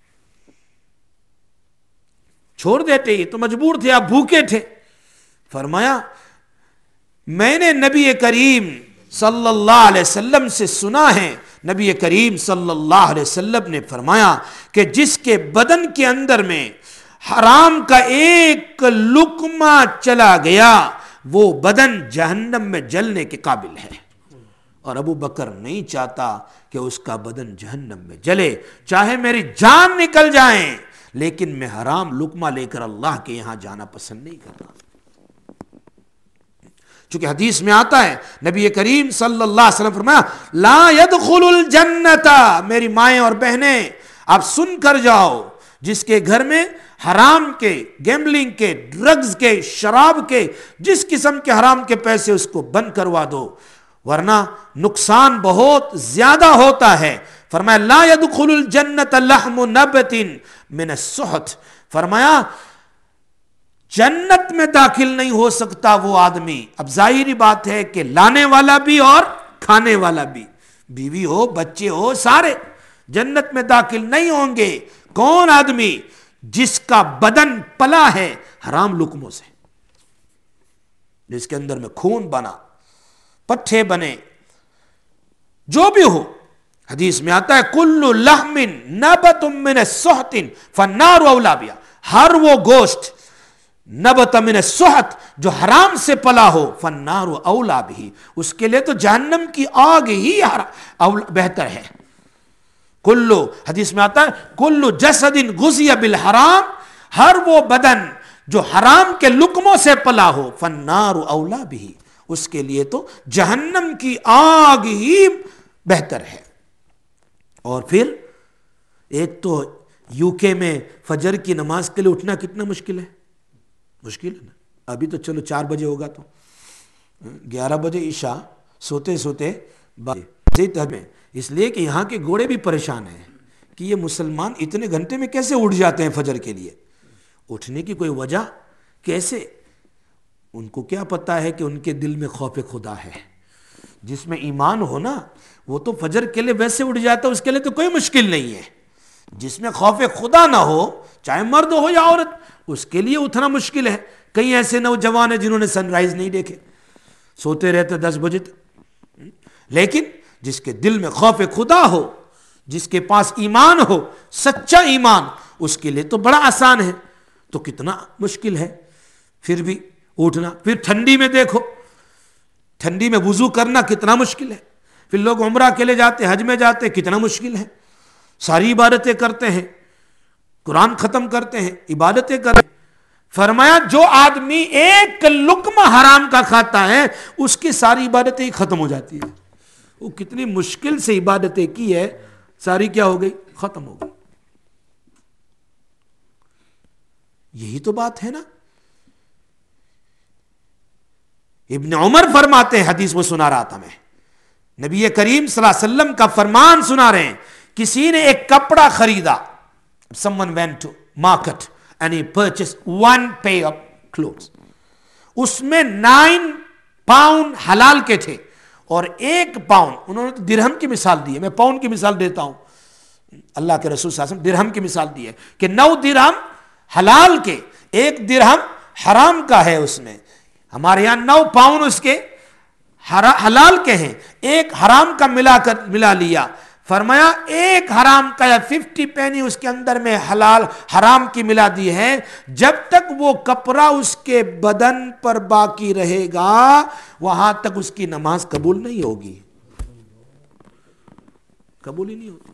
Speaker 1: چھوڑ دیتے، یہ تو مجبور تھے، آپ بھوکے تھے. فرمایا میں نے نبی کریم صلی اللہ علیہ وسلم سے سنا ہے، نبی کریم صلی اللہ علیہ وسلم نے فرمایا کہ جس کے بدن کے اندر میں حرام کا 1 لقمہ چلا گیا وہ بدن جہنم میں جلنے کے قابل ہے. اور ابو بکر نہیں چاہتا کہ اس کا بدن جہنم میں جلے، چاہے میری جان نکل جائیں لیکن میں حرام لقمہ لے کر اللہ کے یہاں جانا پسند نہیں کرتا. چونکہ حدیث میں آتا ہے نبی کریم صلی اللہ علیہ وسلم فرمایا لا يدخل الجنت، میری مائیں اور بہنیں آپ سن کر جاؤ، جس کے گھر میں حرام کے، گیمبلنگ کے، ڈرگز کے، شراب کے، جس قسم کے حرام کے پیسے اس کو بند کروا دو ورنہ نقصان بہت زیادہ ہوتا ہے. فرمایا لا يدخل الجنت لحم نبت من السحت، فرمایا جنت میں داخل نہیں ہو سکتا وہ آدمی. اب ظاہری بات ہے کہ لانے والا بھی اور کھانے والا بھی، بیوی ہو بچے ہو سارے جنت میں داخل نہیں ہوں گے. کون آدمی؟ جس کا بدن پلا ہے حرام لقموں سے، جس کے اندر میں خون بنا، پٹھے بنے، جو بھی ہو. حدیث میں آتا ہے کل لحم نبت من السحت فالنار اولی بہا، ہر وہ گوشت نبت من السحت جو حرام سے پلا ہو فالنار اولی بہی، اس کے لیے تو جہنم کی آگ ہی بہتر ہے. کلو، حدیث میں آتا ہے کلو جسد غذی بالحرام، ہر وہ بدن جو حرام کے لقموں سے پلا ہو فالنار اولی بہی، اس کے لیے تو جہنم کی آگ ہی بہتر ہے. اور پھر ایک تو UK میں فجر کی نماز کے لیے اٹھنا کتنا مشکل ہے، مشکل ہے نا. ابھی تو چلو 4 بجے ہوگا تو 11 بجے عشاء، سوتے سوتے اس لیے کہ یہاں کے گھوڑے بھی پریشان ہیں کہ یہ مسلمان اتنے گھنٹے میں کیسے اٹھ جاتے ہیں فجر کے لیے. اٹھنے کی کوئی وجہ کیسے؟ ان کو کیا پتا ہے کہ ان کے دل میں خوف خدا ہے. جس میں ایمان ہو نا وہ تو فجر کے لیے ویسے اٹھ جاتا ہے، اس کے لیے تو کوئی مشکل نہیں ہے. جس میں خوف خدا نہ ہو، چاہے مرد ہو یا عورت، اس کے لیے اٹھنا مشکل ہے. کئی ایسے نوجوان ہیں جنہوں نے سن رائز نہیں دیکھے، سوتے رہتے 10 بجے تک. لیکن جس کے دل میں خوف خدا ہو، جس کے پاس ایمان ہو، سچا ایمان، اس کے لیے تو بڑا آسان ہے. تو کتنا مشکل ہے پھر بھی اٹھنا. پھر ٹھنڈی میں دیکھو، ٹھنڈی میں وضو کرنا کتنا مشکل ہے. پھر لوگ عمرہ کے لیے جاتے، حج میں جاتے، کتنا مشکل ہے. ساری عبادتیں کرتے ہیں، قرآن ختم کرتے ہیں، عبادتیں کرتے ہیں. فرمایا جو آدمی 1 لقمہ حرام کا کھاتا ہے اس کی ساری عبادتیں ختم ہو جاتی ہیں. وہ کتنی مشکل سے عبادتیں کی ہے، ساری کیا ہو گئی؟ ختم ہو گئی. یہی تو بات ہے نا. ابن عمر فرماتے ہیں، حدیث وہ سنا رہا تھا میں، نبی کریم صلی اللہ علیہ وسلم کا فرمان سنا رہے ہیں. کسی نے ایک کپڑا خریدا someone went to market and he purchased one pair of clothes. اس میں 9 پاؤنڈ حلال کے تھے اور 1 پاؤنڈ, انہوں نے درہم کی مثال دی ہے, میں پاؤنڈ کی مثال دیتا ہوں, اللہ کے رسول صلی اللہ علیہ وسلم درہم کی مثال دی ہے کہ 9 درہم حلال کے, 1 درہم حرام کا ہے. اس میں ہمارے یہاں 9 پاؤنڈ اس کے حلال کے ہیں, 1 حرام کا ملا لیا. فرمایا 1 حرام کا یا 50 پینی اس کے اندر میں حرام کی ملا دی ہے, جب تک وہ کپڑا اس کے بدن پر باقی رہے گا وہاں تک اس کی نماز قبول نہیں ہوگی, قبول ہی نہیں ہوگی.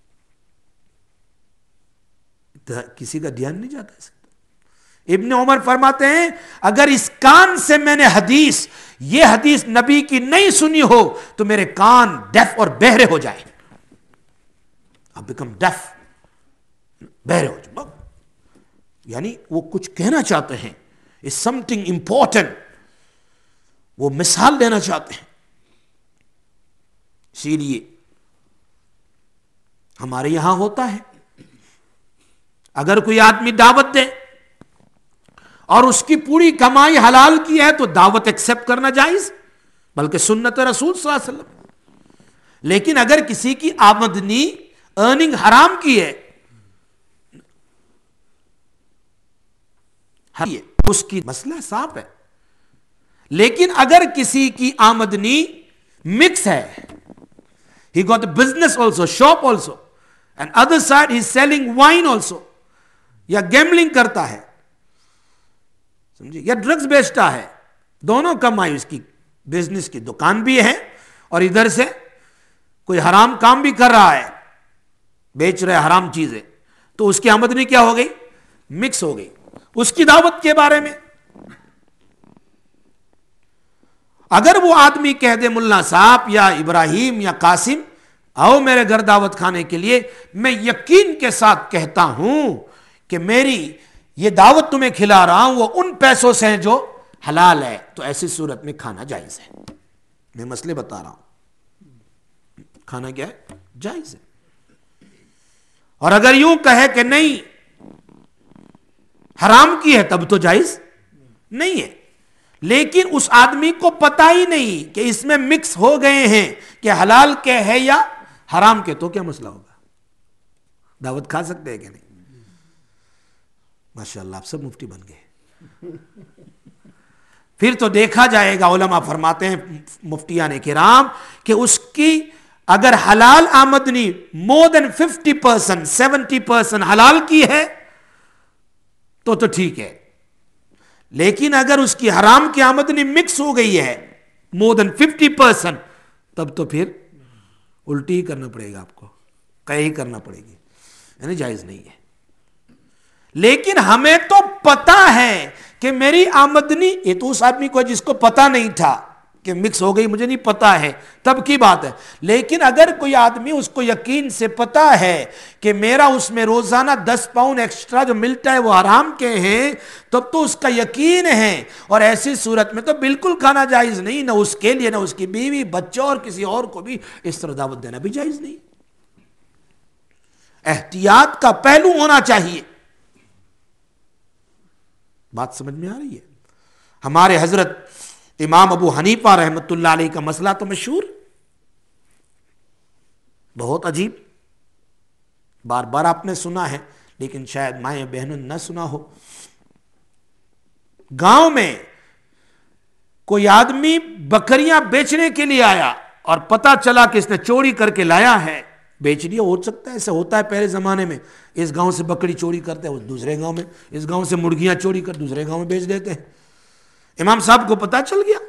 Speaker 1: کسی کا دھیان نہیں جاتا ہے. ابن عمر فرماتے ہیں اگر اس کان سے میں نے یہ حدیث نبی کی نہیں سنی ہو تو میرے کان ڈیف اور بہرے ہو جائے. اب بیکم ڈیف, بہرے ہو جائے, یعنی وہ کچھ کہنا چاہتے ہیں, it's something important, وہ مثال دینا چاہتے ہیں. اسی لیے ہمارے یہاں ہوتا ہے اگر کوئی آدمی دعوت دے اور اس کی پوری کمائی حلال کی ہے تو دعوت ایکسپٹ کرنا جائز, بلکہ سنت رسول صلی اللہ علیہ وسلم. لیکن اگر کسی کی آمدنی ارننگ حرام کی ہے, اس کی مسئلہ صاف ہے. لیکن اگر کسی کی آمدنی مکس ہے, he got a business also, shop also, and other side he is selling wine also, یا گیملنگ کرتا ہے, سمجھے, یا ڈرگز بیچتا ہے, دونوں کمائی اس کی بزنس کی دکان بھی ہے اور ادھر سے کوئی حرام کام بھی کر رہا ہے, بیچ رہے حرام چیزیں, تو اس کی آمدنی کیا ہو گئی, مکس ہو گئی. اس کی دعوت کے بارے میں اگر وہ آدمی کہہ دے ملا صاحب یا ابراہیم یا قاسم آؤ میرے گھر دعوت کھانے کے لیے, میں یقین کے ساتھ کہتا ہوں کہ میری یہ دعوت تمہیں کھلا رہا ہوں وہ ان پیسوں سے ہیں جو حلال ہے, تو ایسی صورت میں کھانا جائز ہے. میں مسئلے بتا رہا ہوں, کھانا کیا ہے, جائز ہے. اور اگر یوں کہے کہ نہیں حرام کی ہے تب تو جائز نہیں ہے. لیکن اس آدمی کو پتا ہی نہیں کہ اس میں مکس ہو گئے ہیں کہ حلال کے ہے یا حرام کے, تو کیا مسئلہ ہوگا, دعوت کھا سکتے ہیں کہ نہیں؟ ماشاءاللہ آپ سب مفتی بن گئے. پھر تو دیکھا جائے گا, علماء فرماتے ہیں مفتیان کرام کہ اس کی اگر حلال آمدنی more than 50%, 70% حلال کی ہے تو ٹھیک ہے. لیکن اگر اس کی حرام کی آمدنی مکس ہو گئی ہے more than 50%, تب تو پھر الٹی ہی کرنا پڑے گا, آپ کو کہیں ہی کرنا پڑے گی, یعنی جائز نہیں ہے. لیکن ہمیں تو پتا ہے کہ میری آمدنی, یہ تو اس آدمی کو جس کو پتا نہیں تھا کہ مکس ہو گئی, مجھے نہیں پتا ہے, تب کی بات ہے. لیکن اگر کوئی آدمی اس کو یقین سے پتا ہے کہ میرا اس میں روزانہ 10 پاؤنڈ ایکسٹرا جو ملتا ہے وہ حرام کے ہیں, تب تو اس کا یقین ہے, اور ایسی صورت میں تو بالکل کھانا جائز نہیں, نہ اس کے لیے نہ اس کی بیوی بچوں اور کسی اور کو بھی اس طرح دعوت دینا بھی جائز نہیں. احتیاط کا پہلو ہونا چاہیے. بات سمجھ میں آ رہی ہے؟ ہمارے حضرت امام ابو حنیفہ رحمۃ اللہ علیہ کا مسئلہ تو مشہور, بہت عجیب, بار بار آپ نے سنا ہے لیکن شاید مائیں بہنوں نے نہ سنا ہو. گاؤں میں کوئی آدمی بکریاں بیچنے کے لیے آیا اور پتا چلا کہ اس نے چوری کر کے لایا ہے, بیچ لیا. ہو سکتا ہے ایسا ہوتا ہے پہلے زمانے میں, اس گاؤں سے بکری چوری کرتے ہیں دوسرے گاؤں میں, اس گاؤں سے مرغیاں چوری کر دوسرے گاؤں میں بیچ دیتے ہیں. امام صاحب کو پتا چل گیا,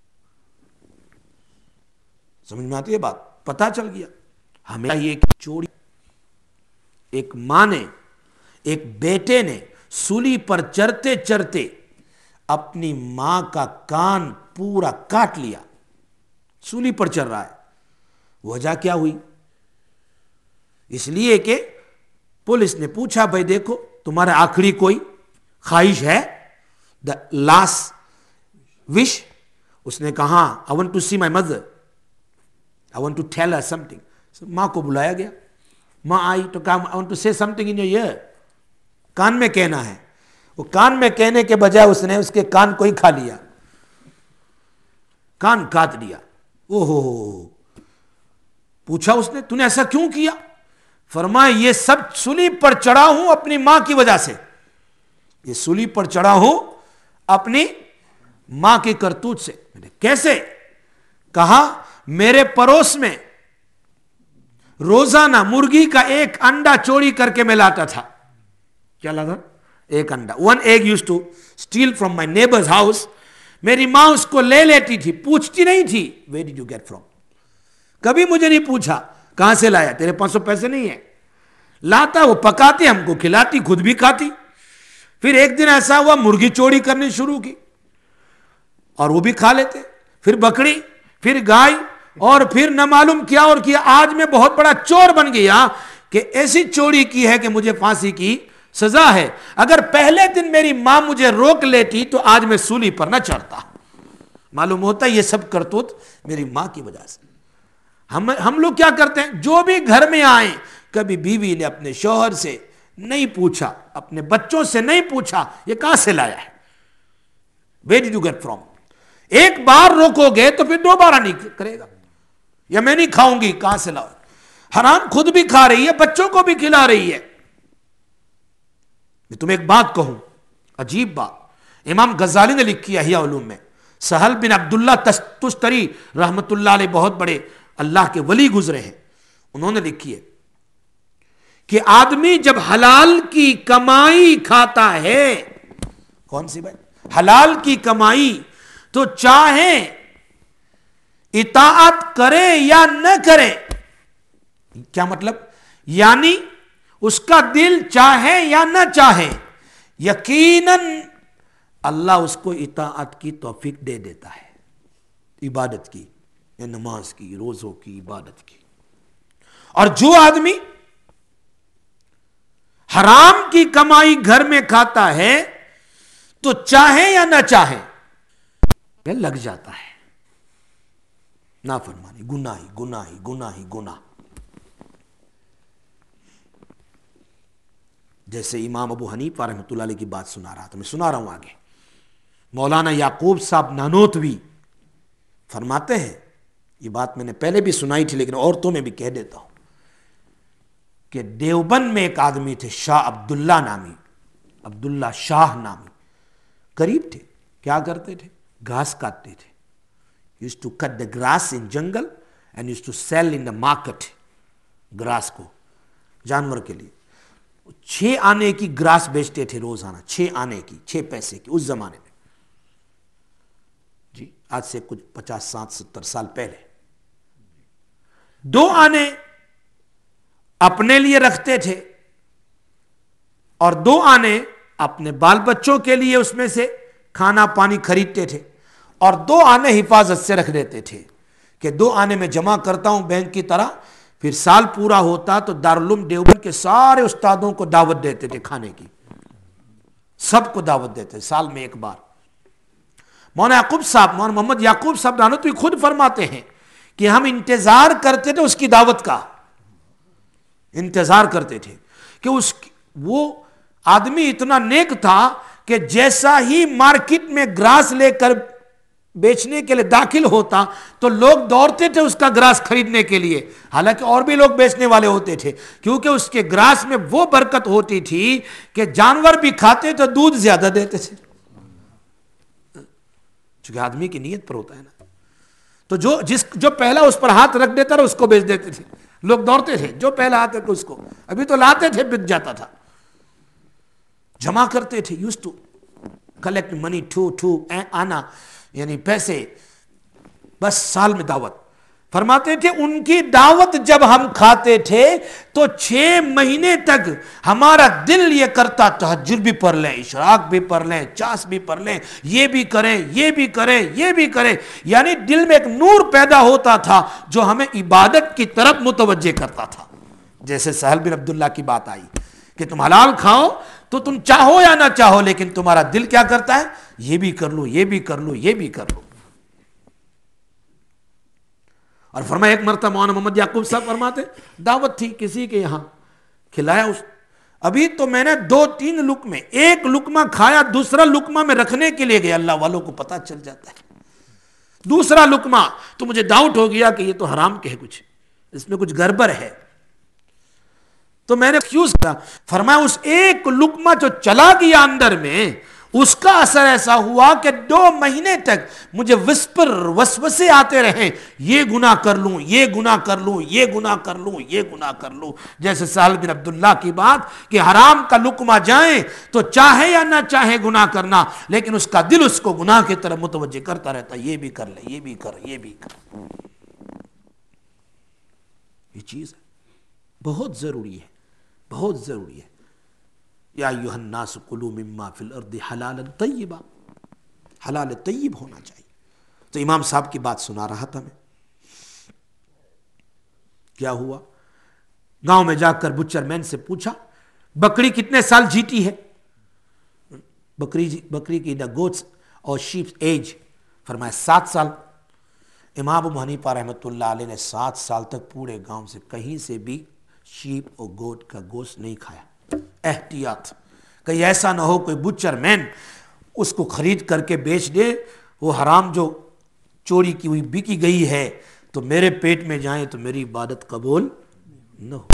Speaker 1: سمجھ میں آتی ہے بات, پتا چل گیا. ہمیں یہ چوری, ایک ماں نے, ایک بیٹے نے سولی پر چرتے چرتے اپنی ماں کا کان پورا کاٹ لیا, سولی پر چر رہا ہے. وجہ کیا ہوئی؟ اس لیے کہ پولیس نے پوچھا بھائی دیکھو تمہارا آخری کوئی خواہش ہے, دا لاسٹ وش. اس نے کہا I want to see my mother, I want to tell her something. ماں کو بلایا گیا, ماں آئی تو کہا I want to say something in your ear. کان میں کہنا ہے. وہ کان میں کہنے کے بجائے اس نے اس کے کان کو ہی کھا لیا, کان کاٹ لیا. اوہو, پوچھا اس نے تو نے ایسا کیوں کیا؟ فرمایا یہ سب سولی پر چڑھا ہوں اپنی ماں کی وجہ سے, یہ سولی پر چڑھا ہوں اپنی ماں کی کرتوت سے. کیسے؟ کہا میرے پڑوس میں روزانہ مرغی کا ایک انڈا چوری کر کے میں لاتا تھا. کیا لاتا؟ ایک انڈا. One egg used to steal from my neighbour's house. میری ماں اس کو لے لیتی تھی, پوچھتی نہیں تھی where did you get from. کبھی مجھے نہیں پوچھا کہاں سے لایا, تیرے 500 پیسے نہیں ہیں. لاتا, وہ پکاتی, ہم کو کھلاتی, خود بھی کھاتی. پھر ایک دن ایسا ہوا مرغی چوری کرنی شروع کی اور وہ بھی کھا لیتے. پھر بکری, پھر گائے, اور پھر نہ معلوم کیا اور کیا. آج میں بہت بڑا چور بن گیا کہ ایسی چوری کی ہے کہ مجھے پھانسی کی سزا ہے. اگر پہلے دن میری ماں مجھے روک لیتی تو آج میں سولی پر نہ چڑھتا. معلوم ہوتا یہ سب کرتوت میری ماں کی وجہ سے. ہم لوگ کیا کرتے ہیں, جو بھی گھر میں آئیں, کبھی بیوی نے اپنے شوہر سے نہیں پوچھا, اپنے بچوں سے نہیں پوچھا یہ کہاں سے لایا ہے, where did you get from. ایک بار روکو گے تو پھر دوبارہ نہیں کرے گا. یا میں نہیں کھاؤں گی, کہاں سے لاؤ. حرام خود بھی کھا رہی ہے, بچوں کو بھی کھلا رہی ہے. میں تمہیں ایک بات کہوں, عجیب بات, امام غزالی نے لکھی ہے احیاء علوم میں. سہل بن عبداللہ تستری رحمت اللہ علیہ بہت بڑے اللہ کے ولی گزرے ہیں, انہوں نے لکھی ہے کہ آدمی جب حلال کی کمائی کھاتا ہے, کون سی بھائی, حلال کی کمائی, تو چاہے اطاعت کرے یا نہ کرے. کیا مطلب؟ یعنی اس کا دل چاہے یا نہ چاہے, یقیناً اللہ اس کو اطاعت کی توفیق دے دیتا ہے, عبادت کی, یا نماز کی, روزوں کی, عبادت کی. اور جو آدمی حرام کی کمائی گھر میں کھاتا ہے تو چاہے یا نہ چاہے پہ لگ جاتا ہے نافرمانی, گناہی گناہی گناہی گناہ. جیسے امام ابو حنیفہ رحمۃ اللہ علیہ کی بات سنا رہا تھا, میں سنا رہا ہوں آگے. مولانا یعقوب صاحب نانوتوی فرماتے ہیں, یہ بات میں نے پہلے بھی سنائی تھی لیکن عورتوں میں بھی کہہ دیتا ہوں, کہ دیوبند میں ایک آدمی تھے شاہ عبداللہ نامی, عبداللہ شاہ نامی, قریب تھے. کیا کرتے تھے؟ گھاس کاٹتے تھے. used to cut the grass in jungle and used to sell in the market. Grass کو جانور کے لیے 6 آنے کی گراس بیچتے تھے روزانہ, 6 آنے کی, 6 پیسے کی اس زمانے میں. جی آج سے کچھ 50 60 70 سال پہلے. 2 آنے اپنے لیے رکھتے تھے اور 2 آنے اپنے بال بچوں کے لیے اس میں سے کھانا پانی خریدتے تھے, اور 2 آنے حفاظت سے رکھ دیتے تھے کہ 2 آنے میں جمع کرتا ہوں بینک کی طرح. پھر سال پورا ہوتا تو دارالعلوم دیوبند کے سارے استادوں کو دعوت دیتے تھے کھانے کی, سب کو دعوت دیتے سال میں ایک بار. مولانا یعقوب صاحب, مولانا محمد یعقوب صاحب نانوتوی خود فرماتے ہیں کہ ہم انتظار کرتے تھے اس کی دعوت کا, انتظار کرتے تھے کہ وہ آدمی اتنا نیک تھا کہ جیسا ہی مارکیٹ میں گراس لے کر بیچنے کے لیے داخل ہوتا تو لوگ دوڑتے تھے اس کا گراس خریدنے کے لیے. حالانکہ اور بھی لوگ بیچنے والے ہوتے تھے, کیونکہ اس کے گراس میں وہ برکت ہوتی تھی کہ جانور بھی کھاتے تو دودھ زیادہ دیتے تھے, چونکہ آدمی کی نیت پر ہوتا ہے نا. تو جو پہلا اس پر ہاتھ رکھ دیتا تھا اس کو بیچ دیتے تھے, لوگ دوڑتے تھے جو پہلا ہاتھ رکھ اس کو. ابھی تو لاتے تھے بک جاتا تھا, جمع کرتے تھے. used to collect money to آنا, یعنی پیسے, بس سال میں دعوت. فرماتے تھے ان کی دعوت جب ہم کھاتے تھے تو 6 مہینے تک ہمارا دل یہ کرتا تہجد بھی پڑھ لیں, اشراق بھی پڑھ لیں, چاس بھی پڑھ لیں, یہ بھی کریں, یہ بھی کریں, یہ بھی کریں. یعنی دل میں ایک نور پیدا ہوتا تھا جو ہمیں عبادت کی طرف متوجہ کرتا تھا. جیسے سہل بن عبداللہ کی بات آئی کہ تم حلال کھاؤ تو تم چاہو یا نہ چاہو, لیکن تمہارا دل کیا کرتا ہے, یہ بھی کر لو, یہ بھی کر لو, یہ بھی کر لو. اور فرمایا ایک مرتبہ مولانا محمد یعقوب صاحب فرماتے دعوت تھی کسی کے یہاں, کھلایا ابھی تو میں نے 2-3 لقمے، ایک لقمہ کھایا، دوسرا لقمہ میں رکھنے کے لیے گیا، اللہ والوں کو پتہ چل جاتا ہے دوسرا لقمہ، تو مجھے ڈاؤٹ ہو گیا کہ یہ تو حرام کے ہے، کچھ اس میں کچھ گڑبڑ ہے، تو میں نے ایکسکیوز کیا، فرمایا اس ایک لقمہ جو چلا گیا اندر میں، اس کا اثر ایسا ہوا کہ 2 مہینے تک مجھے وسوسے آتے رہے، یہ گناہ کر لوں، یہ گناہ کر لوں، یہ گناہ کر لوں، یہ گناہ کر لوں، جیسے سہل بن عبداللہ کی بات کہ حرام کا لقمہ جائیں تو چاہے یا نہ چاہے گناہ کرنا، لیکن اس کا دل اس کو گناہ کی طرف متوجہ کرتا رہتا، یہ بھی کر لے، یہ بھی کر، یہ بھی کر، یہ چیز بہت ضروری ہے، بہت ضروری ہے۔ یا ایھا الناس کلوا مما فی الارض حلالا طیبا، حلال طیب ہونا چاہیے۔ تو امام صاحب کی بات سنا رہا تھا میں، کیا ہوا، گاؤں میں جا کر بچر مین سے پوچھا بکری کتنے سال جیتی ہے، بکری کی دا گوٹس اور شیپ ایج، فرمایا 7 سال۔ امام ابو حنیفہ رحمۃ اللہ علیہ نے 7 سال تک پورے گاؤں سے کہیں سے بھی شیپ اور گوٹ کا گوشت نہیں کھایا، احتیاط، کہیں ایسا نہ ہو کوئی بچر مین اس کو خرید کر کے بیچ دے، وہ حرام جو چوری کی ہوئی بکی گئی ہے تو میرے پیٹ میں جائیں تو میری عبادت قبول نہ ہو۔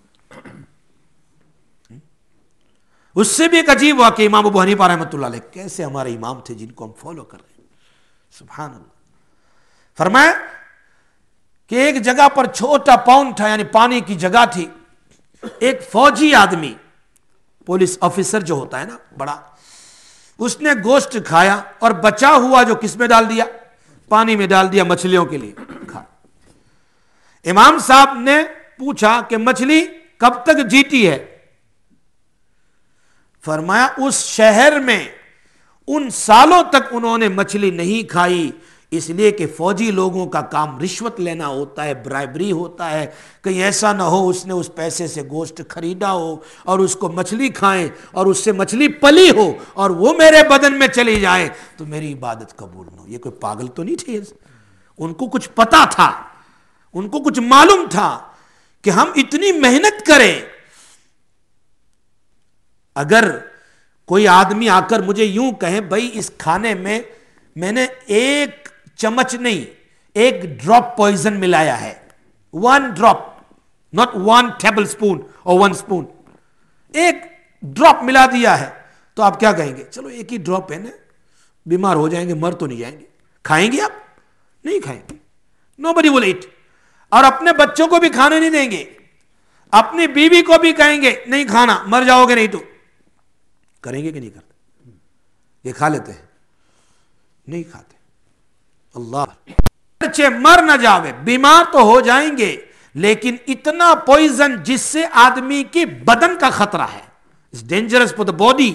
Speaker 1: اس سے بھی ایک عجیب واقعہ امام ابو حنیفہ رحمۃ اللہ علیہ، کیسے ہمارے امام تھے جن کو ہم فالو کر رہے ہیں، سبحان اللہ۔ فرمایا کہ ایک جگہ پر چھوٹا پاؤنڈ تھا، یعنی پانی کی جگہ تھی، ایک فوجی آدمی، پولیس آفیسر جو ہوتا ہے نا بڑا، اس نے گوشت کھایا اور بچا ہوا جو کس میں ڈال دیا، پانی میں ڈال دیا، مچھلیوں کے لیے کھا۔ امام صاحب نے پوچھا کہ مچھلی کب تک جیتی ہے، فرمایا اس شہر میں ان سالوں تک انہوں نے مچھلی نہیں کھائی، اس لیے کہ فوجی لوگوں کا کام رشوت لینا ہوتا ہے، برائبری ہوتا ہے، کہیں ایسا نہ ہو اس نے اس پیسے سے گوشت خریدا ہو اور اس کو مچھلی کھائیں اور اس سے مچھلی پلی ہو اور وہ میرے بدن میں چلی جائے تو میری عبادت قبول نہ ہو۔ یہ کوئی پاگل تو نہیں تھے، ان کو کچھ پتا تھا، ان کو کچھ معلوم تھا کہ ہم اتنی محنت کریں، اگر کوئی آدمی آ کر مجھے یوں کہے بھائی اس کھانے میں نے 1 چمچ نہیں 1 ڈراپ پوائزن ملایا ہے، 1 ڈراپ، not 1 ٹیبل اسپون اور 1 اسپون، 1 ڈراپ ملا دیا ہے، تو آپ کیا کہیں گے؟ چلو ایک ہی ڈراپ ہے نا، بیمار ہو جائیں گے، مر تو نہیں جائیں گے، کھائیں گے؟ آپ نہیں کھائیں گے، nobody will eat، اور اپنے بچوں کو بھی کھانے نہیں دیں گے، اپنی بیوی کو بھی کہیں گے نہیں کھانا، مر جاؤ گے نہیں تو، کریں گے کہ نہیں کرتے؟ یہ کھا لیتے ہیں؟ نہیں کھاتے۔ اللہ اچھے مر نہ جاوے، بیمار تو ہو جائیں گے، لیکن اتنا پوائزن جس سے آدمی کی بدن کا خطرہ ہے، it's dangerous for the body،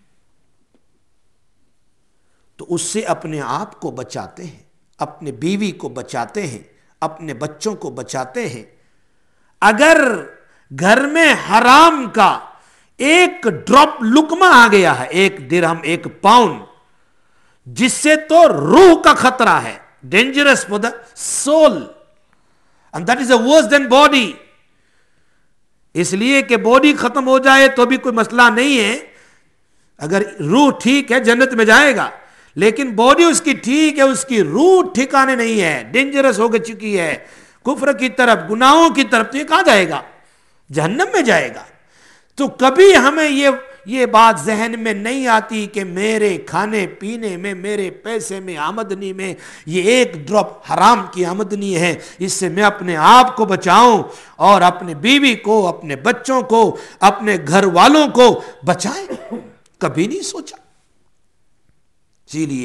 Speaker 1: تو اس سے اپنے آپ کو بچاتے ہیں، اپنے بیوی کو بچاتے ہیں، اپنے بچوں کو بچاتے ہیں۔ اگر گھر میں حرام کا 1 ڈراپ لقمہ آ گیا ہے، 1 درہم 1 پاؤنڈ، جس سے تو روح کا خطرہ ہے، dangerous for the soul and that is worse than body، اس لیے کہ باڈی ختم ہو جائے تو بھی کوئی مسئلہ نہیں ہے، اگر روح ٹھیک ہے جنت میں جائے گا، لیکن باڈی اس کی ٹھیک ہے، اس کی روح ٹھکانے نہیں ہے، ڈینجرس ہو چکی ہے کفر کی طرف، گناہوں کی طرف، تو یہ کہاں جائے گا؟ جہنم میں جائے گا۔ تو کبھی ہمیں یہ بات ذہن میں نہیں آتی کہ میرے کھانے پینے میں، میرے پیسے میں، آمدنی میں یہ 1 ڈراپ حرام کی آمدنی ہے، اس سے میں اپنے آپ کو بچاؤں اور اپنے بیوی کو، اپنے بچوں کو، اپنے گھر والوں کو بچائیں، کبھی نہیں سوچا۔ اسی لیے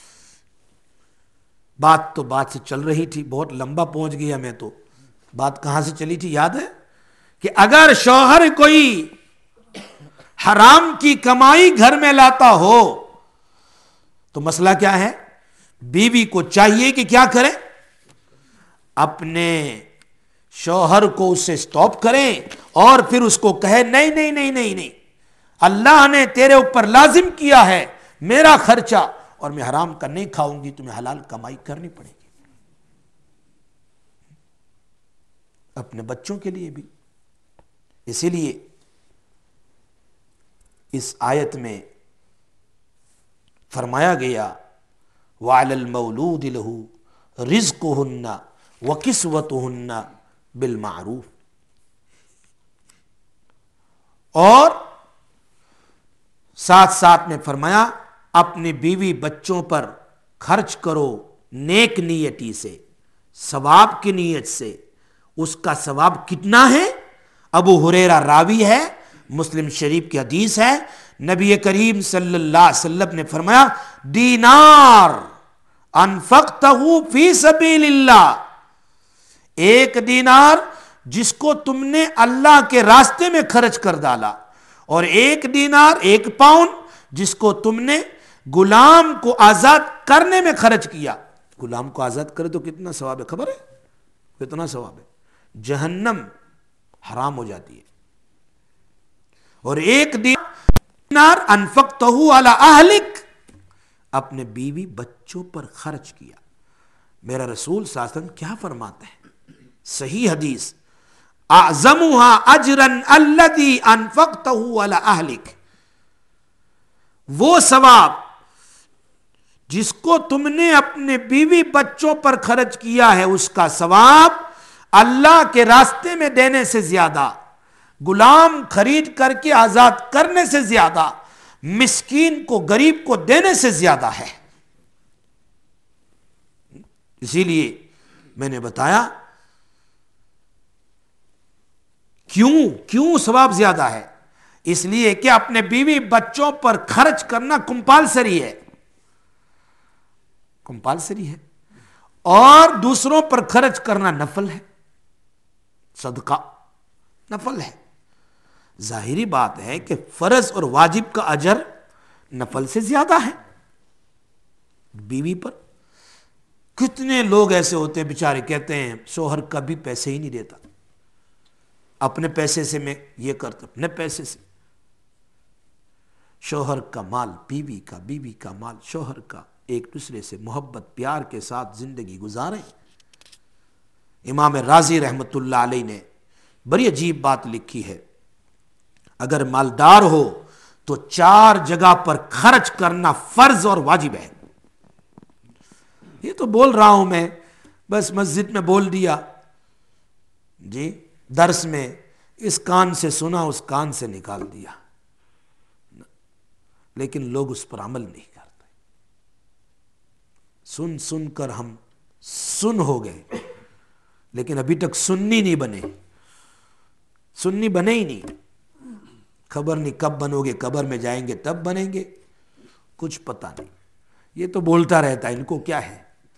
Speaker 1: بات تو بات سے چل رہی تھی، بہت لمبا پہنچ گیا میں تو، بات کہاں سے چلی تھی یاد ہے؟ کہ اگر شوہر کوئی حرام کی کمائی گھر میں لاتا ہو تو مسئلہ کیا ہے؟ بیوی کو چاہیے کہ کیا کریں؟ اپنے شوہر کو اس سے سٹاپ کریں اور پھر اس کو کہے نہیں نہیں نہیں نہیں نہیں، اللہ نے تیرے اوپر لازم کیا ہے میرا خرچہ، اور میں حرام کا نہیں کھاؤں گی، تمہیں حلال کمائی کرنی پڑے گی۔ اپنے بچوں کے لیے بھی اسی لیے اس آیت میں فرمایا گیا وَعَلَى الْمَوْلُودِ لَهُ رِزْقُهُنَّ وَكِسْوَتُهُنَّ بِالْمَعْرُوفِ، اور ساتھ ساتھ میں فرمایا اپنی بیوی بچوں پر خرچ کرو نیک نیتی سے، ثواب کی نیت سے۔ اس کا ثواب کتنا ہے؟ ابو ہریرہ راوی ہے، مسلم شریف کی حدیث ہے، نبی کریم صلی اللہ علیہ وسلم نے فرمایا دینار انفقتہ فی سبیل اللہ، ایک دینار جس کو تم نے اللہ کے راستے میں خرچ کر ڈالا، اور ایک دینار، ایک پاؤنڈ جس کو تم نے غلام کو آزاد کرنے میں خرچ کیا۔ غلام کو آزاد کرے تو کتنا ثواب ہے، خبر ہے کتنا ثواب ہے؟ جہنم حرام ہو جاتی ہے۔ اور ایک دینار انفقتہ علی اہلک، اپنے بیوی بچوں پر خرچ کیا۔ میرا رسول صلی اللہ علیہ وسلم کیا فرماتا ہے؟ صحیح حدیث، اعظمها اجرا الذی انفقتہ علی اہلک، وہ ثواب جس کو تم نے اپنے بیوی بچوں پر خرچ کیا ہے، اس کا ثواب اللہ کے راستے میں دینے سے زیادہ، غلام خرید کر کے آزاد کرنے سے زیادہ، مسکین کو غریب کو دینے سے زیادہ ہے۔ اسی لیے میں نے بتایا کیوں ثواب زیادہ ہے؟ اس لیے کہ اپنے بیوی بچوں پر خرچ کرنا کمپالسری ہے، کمپالسری ہے، اور دوسروں پر خرچ کرنا نفل ہے، صدقہ نفل ہے۔ ظاہری بات ہے کہ فرض اور واجب کا اجر نفل سے زیادہ ہے۔ بیوی پر کتنے لوگ ایسے ہوتے ہیں بیچارے کہتے ہیں شوہر کبھی پیسے ہی نہیں دیتا، اپنے پیسے سے میں یہ کرتا، اپنے پیسے سے۔ شوہر کا مال بیوی کا، بیوی کا مال شوہر کا، ایک دوسرے سے محبت پیار کے ساتھ زندگی گزاریں۔ امام رازی رحمت اللہ علیہ نے بڑی عجیب بات لکھی ہے، اگر مالدار ہو تو 4 جگہ پر خرچ کرنا فرض اور واجب ہے۔ یہ تو بول رہا ہوں میں، بس مسجد میں بول دیا جی، درس میں اس کان سے سنا اس کان سے نکال دیا، لیکن لوگ اس پر عمل نہیں کرتے۔ سن کر ہم سن ہو گئے، لیکن ابھی تک سنی نہیں بنے، سنی بنے ہی نہیں۔ خبر نہیں کب بنو گے، قبر میں جائیں گے تب بنیں گے، کچھ پتہ نہیں۔ یہ تو بولتا رہتا ہے، ان کو کیا ہے،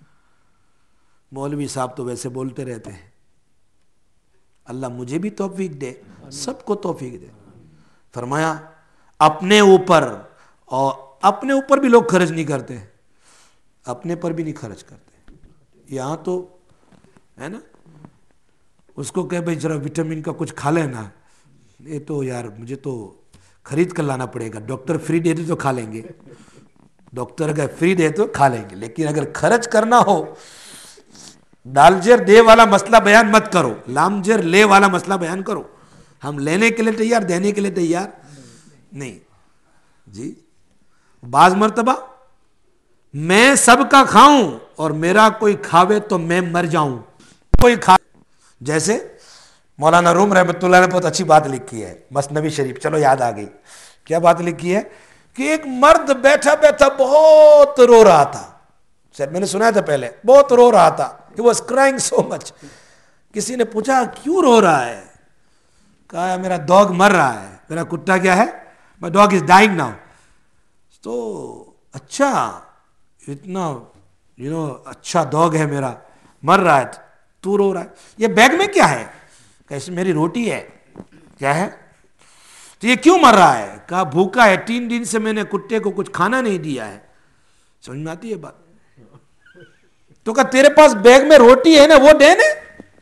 Speaker 1: مولوی صاحب تو ویسے بولتے رہتے ہیں۔ اللہ مجھے بھی توفیق دے، سب کو توفیق دے۔ فرمایا اپنے اوپر، اور اپنے اوپر بھی لوگ خرچ نہیں کرتے، اپنے پر بھی نہیں خرچ کرتے۔ یہاں تو ہے نا، اس کو کہ بھائی ذرا وٹامن کا کچھ کھا لینا، یہ تو یار مجھے تو خرید کر لانا پڑے گا، ڈاکٹر فری دے دے تو کھا لیں گے، ڈاکٹر اگر فری دے تو کھا لیں گے، لیکن اگر خرچ کرنا ہو، ڈالجر دے والا مسئلہ بیان مت کرو، لامجر لے والا مسئلہ بیان کرو۔ ہم لینے کے لیے تیار، دینے کے لیے تیار نہیں جی۔ بعض مرتبہ میں سب کا کھاؤں اور میرا کوئی کھاوے تو میں مر جاؤں، کوئی کھا، جیسے مولانا روم رحمۃ اللہ نے بہت اچھی بات لکھی ہے، مثنوی شریف، چلو یاد آ گئی، کیا بات لکھی ہے کہ ایک مرد بیٹھا بیٹھا بہت رو رہا تھا، شاید میں نے سنا تھا پہلے، بہت رو رہا تھا، he was crying so much۔ کسی نے پوچھا کیوں رو رہا ہے؟ کہا میرا ڈاگ مر رہا ہے، میرا کتا کیا ہے، my dog is dying now۔ تو اچھا، اتنا اچھا ڈاگ ہے میرا، مر رہا ہے، تو رو رہا ہے، یہ بیگ میں کیا ہے؟ کہ اس میں میری روٹی ہے۔ کیا ہے؟ تو یہ کیوں مر رہا ہے؟ کہا بھوکا ہے، 3 دن سے میں نے کتے کو کچھ کھانا نہیں دیا ہے۔ سمجھ میں آتی ہے بات؟ تو کہا تیرے پاس بیگ میں روٹی ہے نا، وہ دے نا،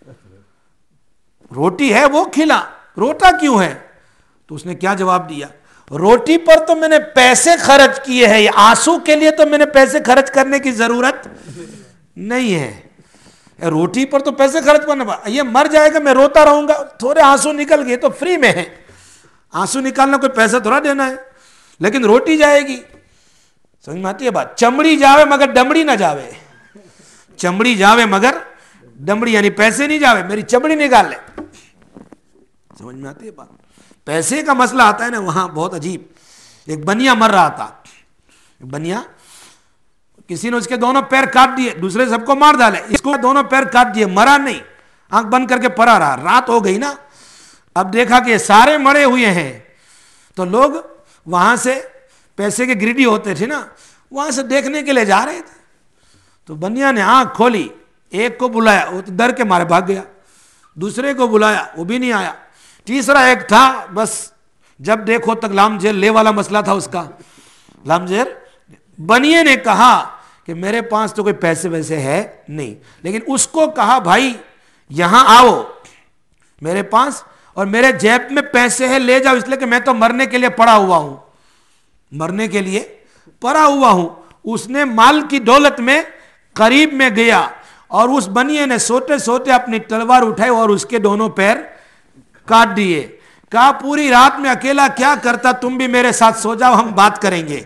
Speaker 1: روٹی ہے وہ کھلا، روٹا کیوں ہے؟ تو اس نے کیا جواب دیا؟ روٹی پر تو میں نے پیسے خرچ کیے ہیں، آنسو کے لیے تو میں نے پیسے خرچ کرنے کی ضرورت نہیں ہے۔ روٹی پر تو پیسے خرچ کرنا پڑا، یہ مر جائے گا میں روتا رہوں گا، تھوڑے آنسو نکل گئے تو فری میں ہے، آنسو نکالنا کوئی پیسہ تھوڑا دینا ہے، لیکن روٹی جائے گی. سمجھ میں آتی ہے بات؟ چمڑی جاوے مگر ڈمڑی نہ جاوے، چمڑی جاوے مگر ڈمڑی، یعنی پیسے نہیں جاوے، میری چمڑی نکال لے. سمجھ میں آتی ہے بات؟ پیسے کا مسئلہ آتا ہے نا وہاں بہت عجیب. ایک بنیا مر رہا تھا، بنیا کسی نے اس کے دونوں پیر کاٹ دیے، دوسرے سب کو مار ڈالے، اس کو دونوں پیر کاٹ دیے، مرا نہیں، آنکھ بند کر کے پڑا رہا. رات ہو گئی نا، اب دیکھا کہ یہ سارے مرے ہوئے ہیں، تو لوگ وہاں سے پیسے کے گریڈی ہوتے تھے نا، وہاں سے دیکھنے کے لیے جا رہے تھے. تو بنیا نے آنکھ کھولی، ایک کو بلایا، وہ تو ڈر کے مارے بھاگ گیا، دوسرے کو بلایا، وہ بھی نہیں آیا، تیسرا ایک تھا، بس جب دیکھو تک لام جیر لے والا مسئلہ تھا اس کا، لام جیر. بنیے نے کہا کہ میرے پاس تو کوئی پیسے ویسے ہے نہیں، لیکن اس کو کہا بھائی یہاں آؤ میرے پاس، اور میرے جیب میں پیسے ہیں لے جاؤ، اس لیے کہ میں تو مرنے کے لیے پڑا ہوا ہوں، مرنے کے لیے پڑا ہوا ہوں. اس نے مال کی دولت میں قریب میں گیا، اور اس بنیے نے سوتے سوتے اپنی تلوار اٹھائی اور اس کے دونوں پیر کاٹ دیے. کہا پوری رات میں اکیلا کیا کرتا، تم بھی میرے ساتھ سو جاؤ، ہم بات کریں گے.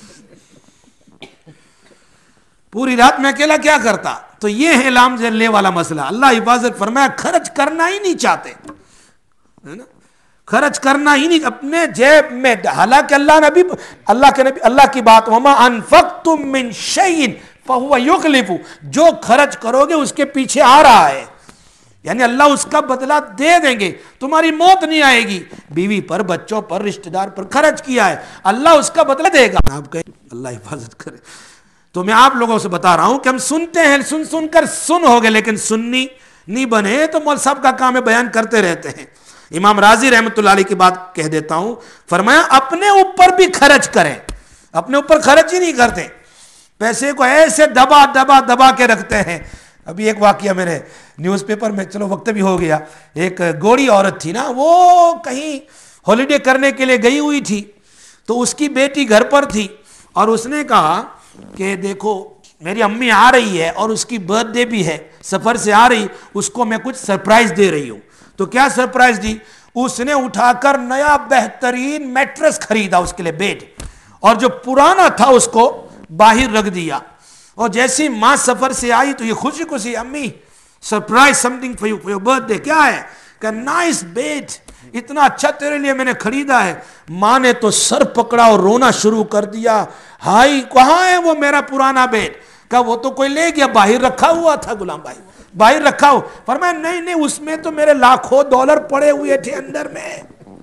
Speaker 1: پوری رات میں اکیلا کیا کرتا. تو یہ ہے لام لے والا مسئلہ. اللہ حفاظت فرمایا، خرچ کرنا ہی نہیں چاہتے، خرچ کرنا ہی نہیں اپنے جیب میں. حالانکہ اللہ کی بات، وما انفقتم من شیء فهو یخلف، جو خرچ کرو گے اس کے پیچھے آ رہا ہے، یعنی اللہ اس کا بدلہ دے دیں گے، تمہاری موت نہیں آئے گی. بیوی پر، بچوں پر، رشتہ دار پر خرچ کیا ہے، اللہ اس کا بدلہ دے گا. آپ کہیں اللہ حفاظت کرے. تو میں آپ لوگوں سے بتا رہا ہوں کہ ہم سنتے ہیں، سن کر سن ہو گئے، لیکن سننی نہیں بنے تو مول صاحب کا کام ہے بیان کرتے رہتے ہیں. امام راضی رحمۃ اللہ علیہ کی بات کہہ دیتا ہوں، فرمایا اپنے اوپر بھی خرچ کریں. اپنے اوپر خرچ ہی نہیں کرتے، پیسے کو ایسے دبا دبا دبا کے رکھتے ہیں. ابھی ایک واقعہ میرے نیوز پیپر میں، چلو وقت بھی ہو گیا، ایک گوڑی عورت تھی نا، وہ کہیں ہالیڈے کرنے کے لیے گئی ہوئی تھی، تو اس کی بیٹی گھر پر تھی، اور اس نے کہا کہ دیکھو میری امی آ رہی ہے اور اس کی برتھ ڈے بھی ہے، سفر سے آ رہی، اس کو میں کچھ سرپرائز دے رہی ہوں. تو کیا سرپرائز دی؟ اس نے اٹھا کر نیا بہترین میٹرس خریدا اس کے لیے، بیڈ، اور جو پرانا تھا اس کو باہر رکھ دیا. اور جیسی ماں سفر سے آئی تو یہ خوشی خوشی، امی surprise something for you for your birthday. کیا ہے؟ کہ نائس بیڈ، اتنا اچھا تیرے لیے میں نے خریدا ہے. ماں نے تو سر پکڑا اور رونا شروع کر دیا، ہائی کہاں ہے وہ میرا پرانا بیڈ؟ کہا وہ تو کوئی لے گیا، باہر رکھا ہوا تھا غلام بھائی، باہر رکھا ہو. فرمایا نہیں، اس میں تو میرے لاکھوں ڈالر پڑے ہوئے تھے اندر میں،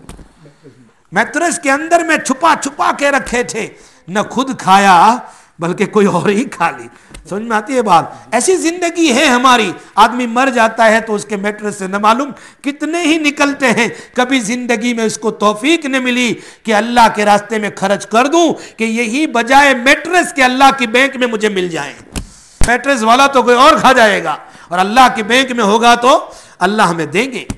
Speaker 1: میٹرس کے اندر میں چھپا چھپا کے رکھے تھے، نہ خود کھایا بلکہ کوئی اور ہی کھا لی. سمجھ میں آتی ہے بات؟ ایسی زندگی ہے ہماری. آدمی مر جاتا ہے تو اس کے میٹرس سے نہ معلوم کتنے ہی نکلتے ہیں. کبھی زندگی میں اس کو توفیق نہ ملی کہ اللہ کے راستے میں خرچ کر دوں، کہ یہی بجائے میٹرس کے اللہ کی بینک میں مجھے مل جائیں. میٹرس والا تو کوئی اور کھا جائے گا، اور اللہ کی بینک میں ہوگا تو اللہ ہمیں دیں گے.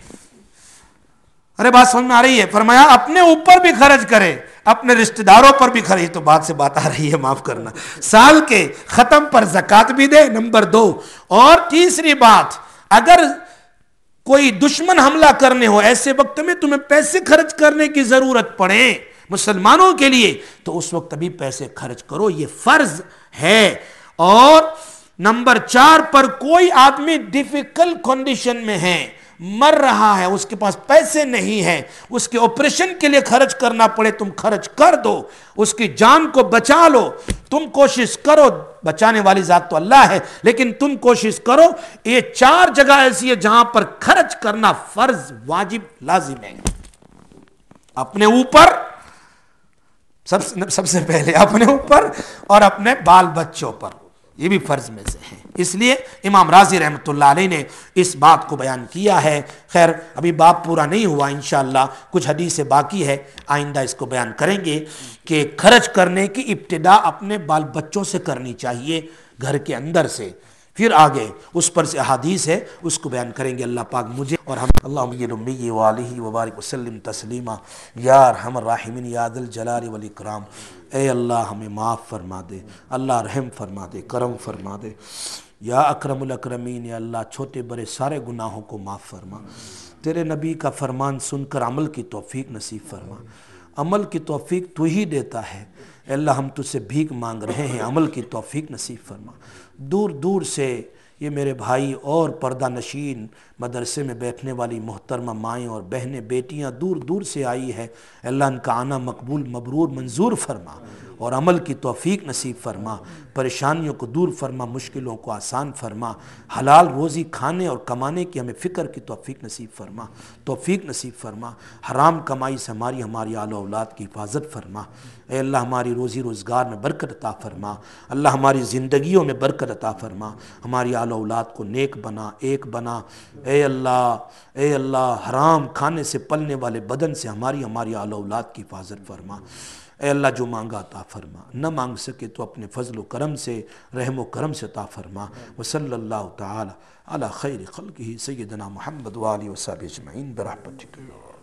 Speaker 1: ارے بات سمجھ میں آ رہی ہے؟ فرمایا اپنے اوپر بھی خرچ کرے، اپنے رشتہ داروں پر بھی خرچ. تو بات سے بات آ رہی ہے، معاف کرنا. سال کے ختم پر زکوٰۃ بھی دے، نمبر 2. اور تیسری بات، اگر کوئی دشمن حملہ کرنے ہو، ایسے وقت میں تمہیں پیسے خرچ کرنے کی ضرورت پڑے مسلمانوں کے لیے، تو اس وقت بھی پیسے خرچ کرو، یہ فرض ہے. اور نمبر 4 پر، کوئی آدمی ڈیفیکلٹ کنڈیشن میں ہے، مر رہا ہے، اس کے پاس پیسے نہیں ہیں، اس کے آپریشن کے لیے خرچ کرنا پڑے، تم خرچ کر دو، اس کی جان کو بچا لو. تم کوشش کرو، بچانے والی ذات تو اللہ ہے، لیکن تم کوشش کرو. یہ 4 جگہ ایسی ہے جہاں پر خرچ کرنا فرض، واجب، لازم ہے. اپنے اوپر سب سے پہلے، اپنے اوپر، اور اپنے بال بچوں پر، یہ بھی فرض میں سے ہے. اس لیے امام راضی رحمۃ اللہ علیہ نے اس بات کو بیان کیا ہے. خیر ابھی باب پورا نہیں ہوا، انشاءاللہ کچھ حدیثیں باقی ہے، آئندہ اس کو بیان کریں گے کہ خرچ کرنے کی ابتدا اپنے بال بچوں سے کرنی چاہیے، گھر کے اندر سے. پھر آگے اس پر سے احادیث ہے، اس کو بیان کریں گے اللہ پاک مجھے اور ہم اللہم امی وآلہ وبارک وسلم تسلیما یا ارحم الراحمین یا ذا الجلال والاکرام۔ اے اللہ ہمیں معاف فرما دے، اللہ رحم فرما دے، کرم فرما دے، یا اکرم الاکرمین، یا اللہ چھوٹے بڑے سارے گناہوں کو معاف فرما، تیرے نبی کا فرمان سن کر عمل کی توفیق نصیب فرما، عمل کی توفیق تو ہی دیتا ہے، اے اللہ ہم تجھ سے بھیک مانگ رہے ہیں، عمل کی توفیق نصیب فرما۔ دور دور سے یہ میرے بھائی اور پردہ نشین مدرسے میں بیٹھنے والی محترمہ مائیں اور بہنیں بیٹیاں دور دور سے آئی ہے، اے اللہ ان کا آنا مقبول مبرور منظور فرما اور عمل کی توفیق نصیب فرما، پریشانیوں کو دور فرما، مشکلوں کو آسان فرما، حلال روزی کھانے اور کمانے کی ہمیں فکر کی توفیق نصیب فرما، توفیق نصیب فرما، حرام کمائی سے ہماری آل و اولاد کی حفاظت فرما، اے اللہ ہماری روزی روزگار میں برکت عطا فرما، اللہ ہماری زندگیوں میں برکت عطا فرما، ہماری آل و اولاد کو نیک بنا، ایک بنا، اے اللہ حرام کھانے سے پلنے والے بدن سے ہماری آل و اولاد کی حفاظت فرما، اے اللہ جو مانگا عطا فرما، نہ مانگ سکے تو اپنے فضل و کرم سے، رحم و کرم سے عطا فرما، وصلی اللہ تعالی علی خیر خلقہ سیدنا محمد وآلہ وصحبہ اجمعین برحمتک۔